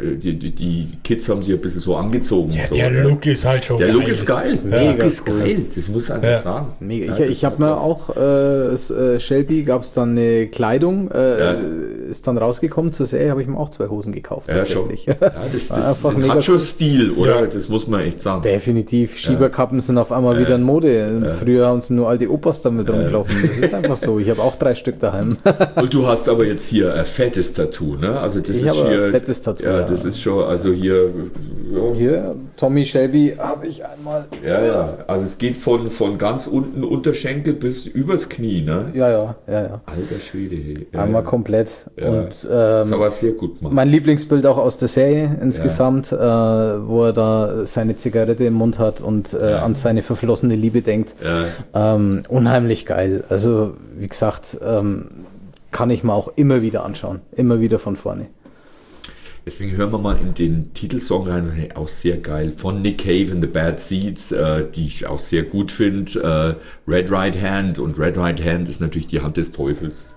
die Kids haben sich ein bisschen so angezogen. Ja, so, der Look ist halt schon Der geil. Look ist geil. mega Look ist cool. geil. Das muss man einfach Ja. sagen. Mega. Ja, Ich das habe mir ist auch, Shelby gab es dann eine Kleidung, ist dann rausgekommen zur Serie, habe ich mir auch 2 Hosen gekauft. Ja, schon. Tatsächlich. Ja, das War einfach mega hat schon cool. Stil, oder? Ja. Das muss man echt sagen. Definitiv. Schieberkappen sind auf einmal wieder in Mode. Früher haben sie nur alte Opas damit rumgelaufen. Das ist einfach so. Ich habe auch 3 Stück daheim. Und du hast aber jetzt hier ein fettes Tattoo, ne? Also das Ich ist habe ein hier, fettes Tattoo, Ja, ja. das ist schon, also hier, ja, Hier, Tommy Shelby, habe ich einmal. ja. Also es geht von ganz unten Unterschenkel bis übers Knie, ne? Ja. Alter Schwede. Hey. Einmal komplett. Ja. Und Das ist aber sehr gut gemacht. mein Lieblingsbild auch aus der Serie insgesamt, wo er da seine Zigarette im Mund hat und an seine verflossene Liebe denkt. Ja. Unheimlich geil. Also, wie gesagt, kann ich mir auch immer wieder anschauen. Immer wieder von vorne. Deswegen hören wir mal in den Titelsong rein, hey, auch sehr geil, von Nick Cave and the Bad Seeds, die ich auch sehr gut finde. Red Right Hand, und Red Right Hand ist natürlich die Hand des Teufels.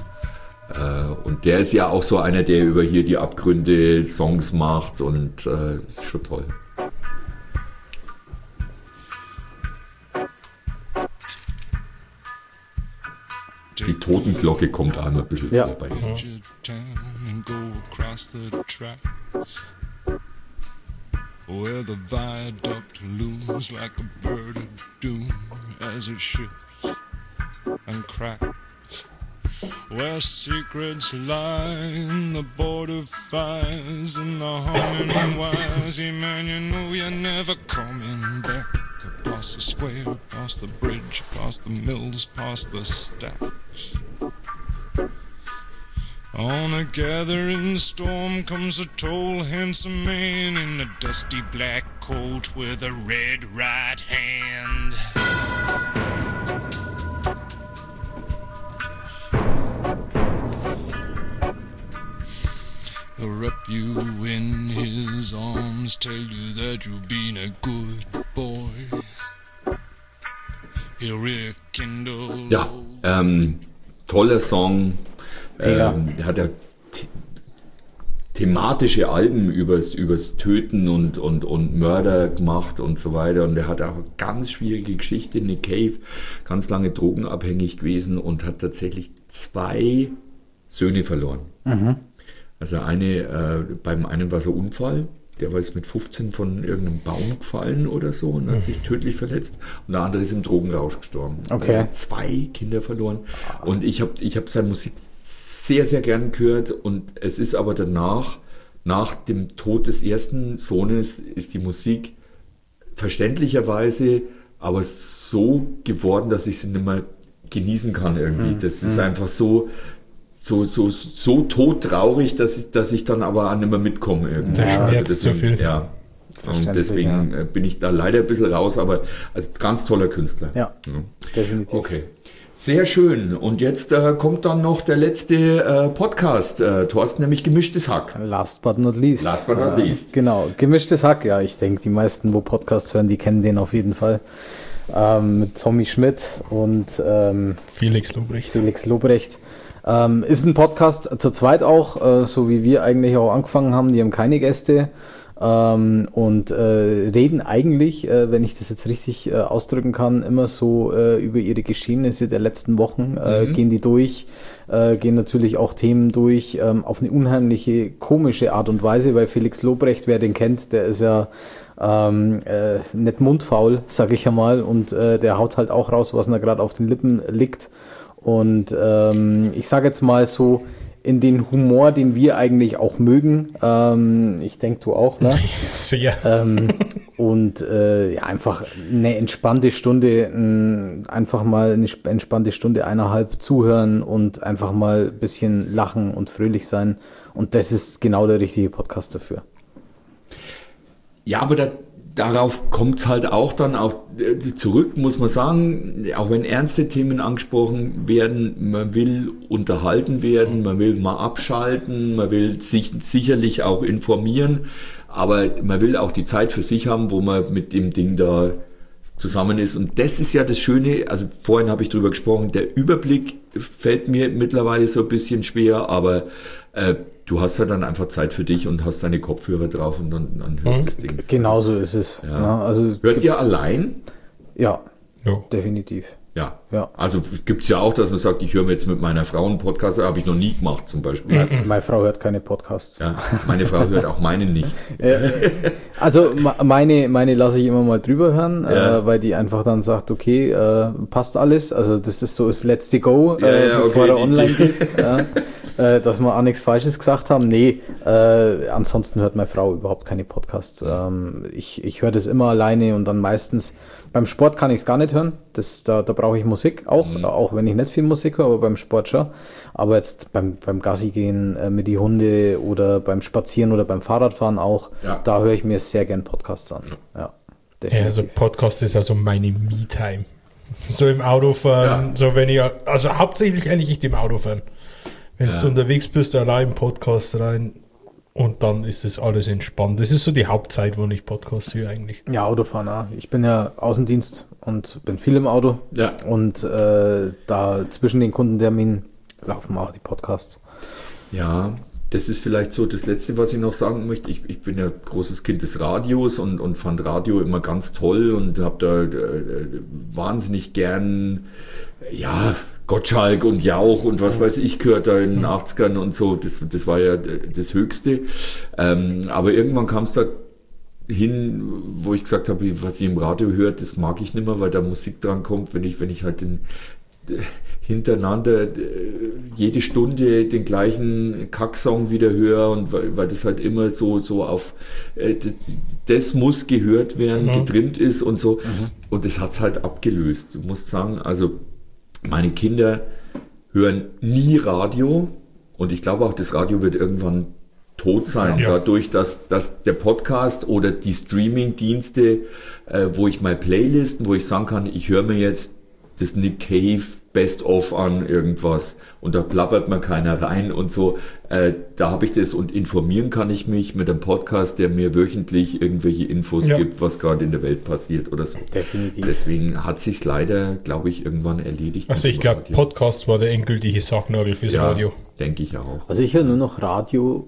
Ja. Und der ist ja auch so einer, der über hier die Abgründe Songs macht, und ist schon toll. Die Totenglocke kommt auch noch ein bisschen Ja. vorbei. Your town and go across the tracks where the viaduct looms like a bird of doom as it shifts and cracks, where secrets lie in the border fires and the humming wires. Yeah, man, you know you're never coming back. Across the square, past the bridge, past the mills, past the stacks. On a gathering storm comes a tall, handsome man in a dusty black coat with a red right hand. He'll wrap you in his arms, tell you that you've been a good boy. He'll rekindle. Ja, toller Song. Mega. Er hat ja thematische Alben übers Töten und Mörder gemacht und so weiter. Und er hat auch eine ganz schwierige Geschichte. Nick Cave, ganz lange drogenabhängig gewesen und hat tatsächlich 2 Söhne verloren. Also beim einen war es ein Unfall. Der war jetzt mit 15 von irgendeinem Baum gefallen oder so und hat sich tödlich verletzt. Und der andere ist im Drogenrausch gestorben. Okay. Er hat 2 Kinder verloren. Und ich hab seine Musik sehr, sehr gern gehört. Und es ist aber danach, nach dem Tod des ersten Sohnes, ist die Musik verständlicherweise aber so geworden, dass ich sie nicht mehr genießen kann irgendwie. Das ist einfach so todtraurig, dass ich dann aber auch nicht mehr mitkomme irgendwie. Der schmerzt deswegen, zu viel. Ja. Und Verständlich, deswegen bin ich da leider ein bisschen raus, aber also ganz toller Künstler. Ja, definitiv. Okay. Sehr schön. Und jetzt kommt dann noch der letzte Podcast, Thorsten, nämlich Gemischtes Hack. Last but not least. Last but not least. Genau, Gemischtes Hack. Ja, ich denke, die meisten, wo Podcasts hören, die kennen den auf jeden Fall. Mit Tommy Schmidt und Felix Lobrecht. Felix Lobrecht. Ist ein Podcast zu zweit auch, so wie wir eigentlich auch angefangen haben. Die haben keine Gäste und reden eigentlich, wenn ich das jetzt richtig ausdrücken kann, immer so über ihre Geschehnisse der letzten Wochen, gehen die durch, gehen natürlich auch Themen durch, auf eine unheimliche, komische Art und Weise, weil Felix Lobrecht, wer den kennt, der ist ja nicht mundfaul, sag ich ja mal, und der haut halt auch raus, was da gerade auf den Lippen liegt. Und ich sage jetzt mal so, in den Humor, den wir eigentlich auch mögen, ich denke, du auch, ne? Sehr. Und ja, einfach eine entspannte Stunde, einfach mal eine entspannte Stunde, 1,5 zuhören und einfach mal ein bisschen lachen und fröhlich sein. Und das ist genau der richtige Podcast dafür. Ja, aber darauf kommt es halt auch dann auch zurück, muss man sagen, auch wenn ernste Themen angesprochen werden, man will unterhalten werden, man will mal abschalten, man will sich sicherlich auch informieren, aber man will auch die Zeit für sich haben, wo man mit dem Ding da zusammen ist. Und das ist ja das Schöne, also vorhin habe ich drüber gesprochen, der Überblick fällt mir mittlerweile so ein bisschen schwer, aber du hast ja dann einfach Zeit für dich und hast deine Kopfhörer drauf und dann hörst du das Ding. Genau so ist es. Ja. Ja, also hört ihr allein? Ja, Ja. definitiv. Ja. Ja. Also gibt es ja auch, dass man sagt, ich höre mir jetzt mit meiner Frau einen Podcast, habe ich noch nie gemacht zum Beispiel. Meine Frau hört keine Podcasts. Ja, meine Frau hört auch meine nicht. Also meine lasse ich immer mal drüber hören, Ja. weil die einfach dann sagt, okay, passt alles. Also das ist so das letzte Go, Ja, bevor okay, er online geht. Ja. Dass wir auch nichts Falsches gesagt haben. Nee, ansonsten hört meine Frau überhaupt keine Podcasts. Ich höre das immer alleine und dann meistens, beim Sport kann ich es gar nicht hören. Da brauche ich Musik auch wenn ich nicht viel Musik höre, aber beim Sport schon. Aber jetzt beim Gassi gehen mit die Hunde oder beim Spazieren oder beim Fahrradfahren auch, Ja. da höre ich mir sehr gern Podcasts an. Ja, Ja, definitiv. also Podcast ist also meine Me-Time. So im Autofahren, Ja. so wenn ich, also hauptsächlich eigentlich echt im Autofahren. Wenn du unterwegs bist, allein im Podcast rein und dann ist das alles entspannt. Das ist so die Hauptzeit, wo ich Podcast höre eigentlich. Ja, Autofahren auch. Ich bin ja Außendienst und bin viel im Auto. Ja. Und da zwischen den Kundenterminen laufen auch die Podcasts. Ja, das ist vielleicht so das Letzte, was ich noch sagen möchte. Ich bin ja großes Kind des Radios und fand Radio immer ganz toll und habe da wahnsinnig gern, ja, Gottschalk und Jauch und was weiß ich, gehört da in den 80ern und so. Das war ja das Höchste. Aber irgendwann kam es da hin, wo ich gesagt habe, was ich im Radio höre, das mag ich nicht mehr, weil da Musik dran kommt, wenn ich halt hintereinander jede Stunde den gleichen Kacksong wieder höre und weil das halt immer so auf das muss gehört werden, getrimmt ist und so. Und das hat es halt abgelöst. Du musst sagen, also meine Kinder hören nie Radio und ich glaube auch, das Radio wird irgendwann tot sein, Ja. dadurch, dass der Podcast oder die Streaming-Dienste, wo ich mal Playlisten, wo ich sagen kann, ich höre mir jetzt das Nick Cave Best-of an irgendwas und da plappert mir keiner rein und so. Da habe ich das und informieren kann ich mich mit einem Podcast, der mir wöchentlich irgendwelche Infos Ja. gibt, was gerade in der Welt passiert oder so. Definitiv. Deswegen hat sich's leider, glaube ich, irgendwann erledigt. Also mit ich dem glaube, Radio. Podcast war der endgültige Sargnagel fürs Ja, Radio. denke ich auch. Also ich höre nur noch Radio,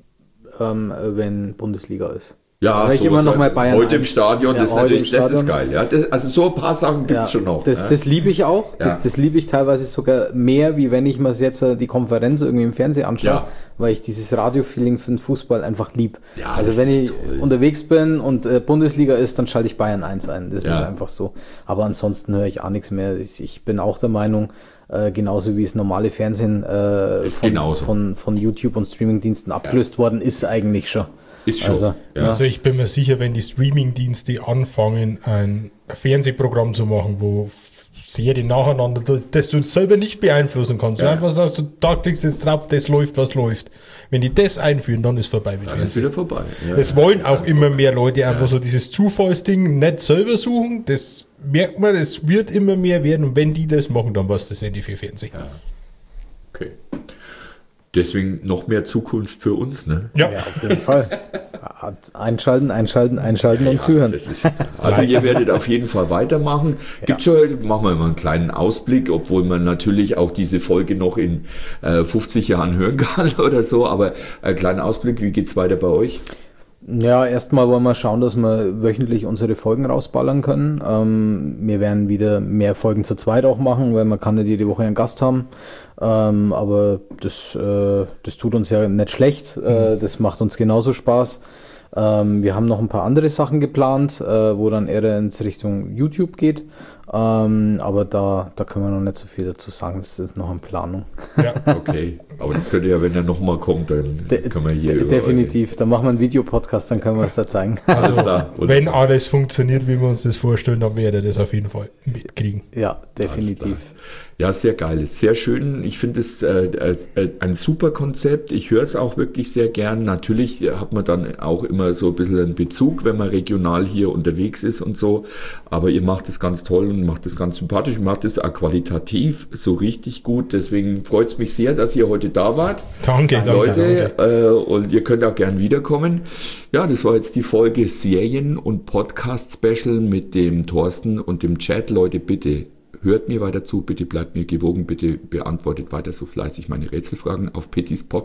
wenn Bundesliga ist. Ja, höre ich immer noch mal Bayern heute im 1. Stadion, Ja, das ist heute natürlich, im das ist Stadion. geil. Ja, also so ein paar Sachen gibt es schon noch. Das, ja. das liebe ich auch. Ja. Das liebe ich teilweise sogar mehr, wie wenn ich mir jetzt die Konferenz irgendwie im Fernsehen anschaue, Ja. weil ich dieses Radio-Feeling für den Fußball einfach lieb. Ja, also das wenn ist ich toll. unterwegs bin und Bundesliga ist, dann schalte ich Bayern 1 ein. Das Ja. ist einfach so. Aber ansonsten höre ich auch nichts mehr. Ich bin auch der Meinung, genauso wie das normale Fernsehen genauso. von YouTube und Streamingdiensten abgelöst worden ist eigentlich schon. Ist schon. Also, ja. Also ich bin mir sicher, wenn die Streaming-Dienste anfangen, ein Fernsehprogramm zu machen, wo Serien nacheinander, das du selber nicht beeinflussen kannst. Ja. Du einfach sagst, da klickst du jetzt drauf, das läuft, was läuft. Wenn die das einführen, dann ist vorbei mit Dann ist Fernsehen. wieder vorbei. Ja. Es wollen auch immer mehr Leute einfach so dieses Zufallsding nicht selber suchen. Das merkt man, das wird immer mehr werden. Und wenn die das machen, dann war es das Ende für Fernsehen. Okay. Deswegen noch mehr Zukunft für uns, ne? Ja, Ja, auf jeden Fall. Einschalten und zuhören. Das ist, also ihr werdet auf jeden Fall weitermachen. Machen wir mal einen kleinen Ausblick, obwohl man natürlich auch diese Folge noch in 50 Jahren hören kann oder so, aber einen kleinen Ausblick, wie geht's weiter bei euch? Ja, erstmal wollen wir schauen, dass wir wöchentlich unsere Folgen rausballern können. Wir werden wieder mehr Folgen zu zweit auch machen, weil man kann nicht jede Woche einen Gast haben. Aber das tut uns ja nicht schlecht. Das macht uns genauso Spaß. Wir haben noch ein paar andere Sachen geplant, wo dann eher ins Richtung YouTube geht. Aber da können wir noch nicht so viel dazu sagen. Das ist noch in Planung. ja. Okay, aber das könnte ja, wenn er nochmal kommt, dann können wir hier Definitiv. Da machen wir einen Videopodcast, dann können wir es da zeigen. Alles da. Wenn alles funktioniert, wie wir uns das vorstellen, dann werdet ihr das auf jeden Fall mitkriegen. Ja, definitiv. Ja, sehr geil, sehr schön. Ich finde es ein super Konzept. Ich höre es auch wirklich sehr gern. Natürlich hat man dann auch immer so ein bisschen einen Bezug, wenn man regional hier unterwegs ist und so. Aber ihr macht es ganz toll und macht es ganz sympathisch. Macht es auch qualitativ so richtig gut. Deswegen freut es mich sehr, dass ihr heute da wart. Danke, Leute. danke. Und ihr könnt auch gern wiederkommen. Ja, das war jetzt die Folge Serien- und Podcast-Special mit dem Thorsten und dem Chat. Leute, bitte hört mir weiter zu, bitte bleibt mir gewogen, bitte beantwortet weiter so fleißig meine Rätselfragen auf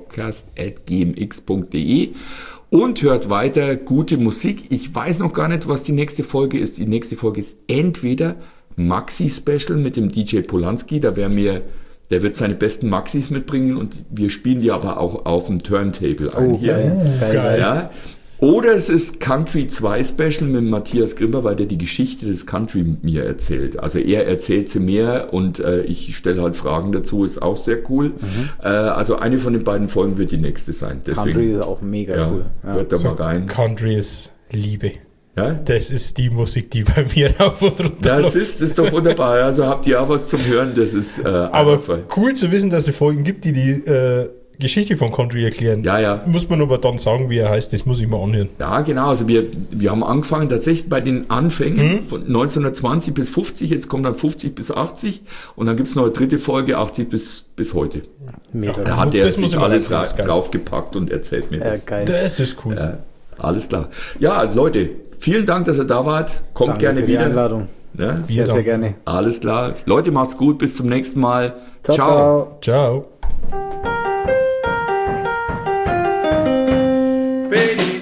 pettispodcast@gmx.de und hört weiter gute Musik. Ich weiß noch gar nicht, was die nächste Folge ist. Die nächste Folge ist entweder Maxi-Special mit dem DJ Polanski, der wird seine besten Maxis mitbringen und wir spielen die aber auch auf dem Turntable ein hier. Geil. Ja. Oder es ist Country 2 Special mit Matthias Grimmer, weil der die Geschichte des Country mir erzählt. Also er erzählt sie mir und ich stelle halt Fragen dazu, ist auch sehr cool. Also eine von den beiden Folgen wird die nächste sein. Deswegen, Country ist auch mega cool. Ja. hört da mal rein. Country ist Liebe. Ja? Das ist die Musik, die bei mir rauf und runter Das läuft. ist doch wunderbar. Also habt ihr auch was zum Hören. Das ist Aber einfach- cool zu wissen, dass es Folgen gibt, die Geschichte von Country erklären. Ja. Muss man aber dann sagen, wie er heißt, das muss ich mal anhören. Ja, genau. Also wir haben angefangen tatsächlich bei den Anfängen von 1920 bis 50. Jetzt kommt dann 50 bis 80 und dann gibt es noch eine dritte Folge, 80 bis heute. Mega Da hat er Das muss sich ich mal alles reinziehen, das ist geil. draufgepackt und erzählt mir das. geil. Das ist cool. Alles klar. Ja, Leute, vielen Dank, dass ihr da wart. Kommt Danke gerne für die wieder. Einladung. Ja? Sehr, sehr gerne. Alles klar. Leute, macht's gut. Bis zum nächsten Mal. Ciao. Ciao. Petey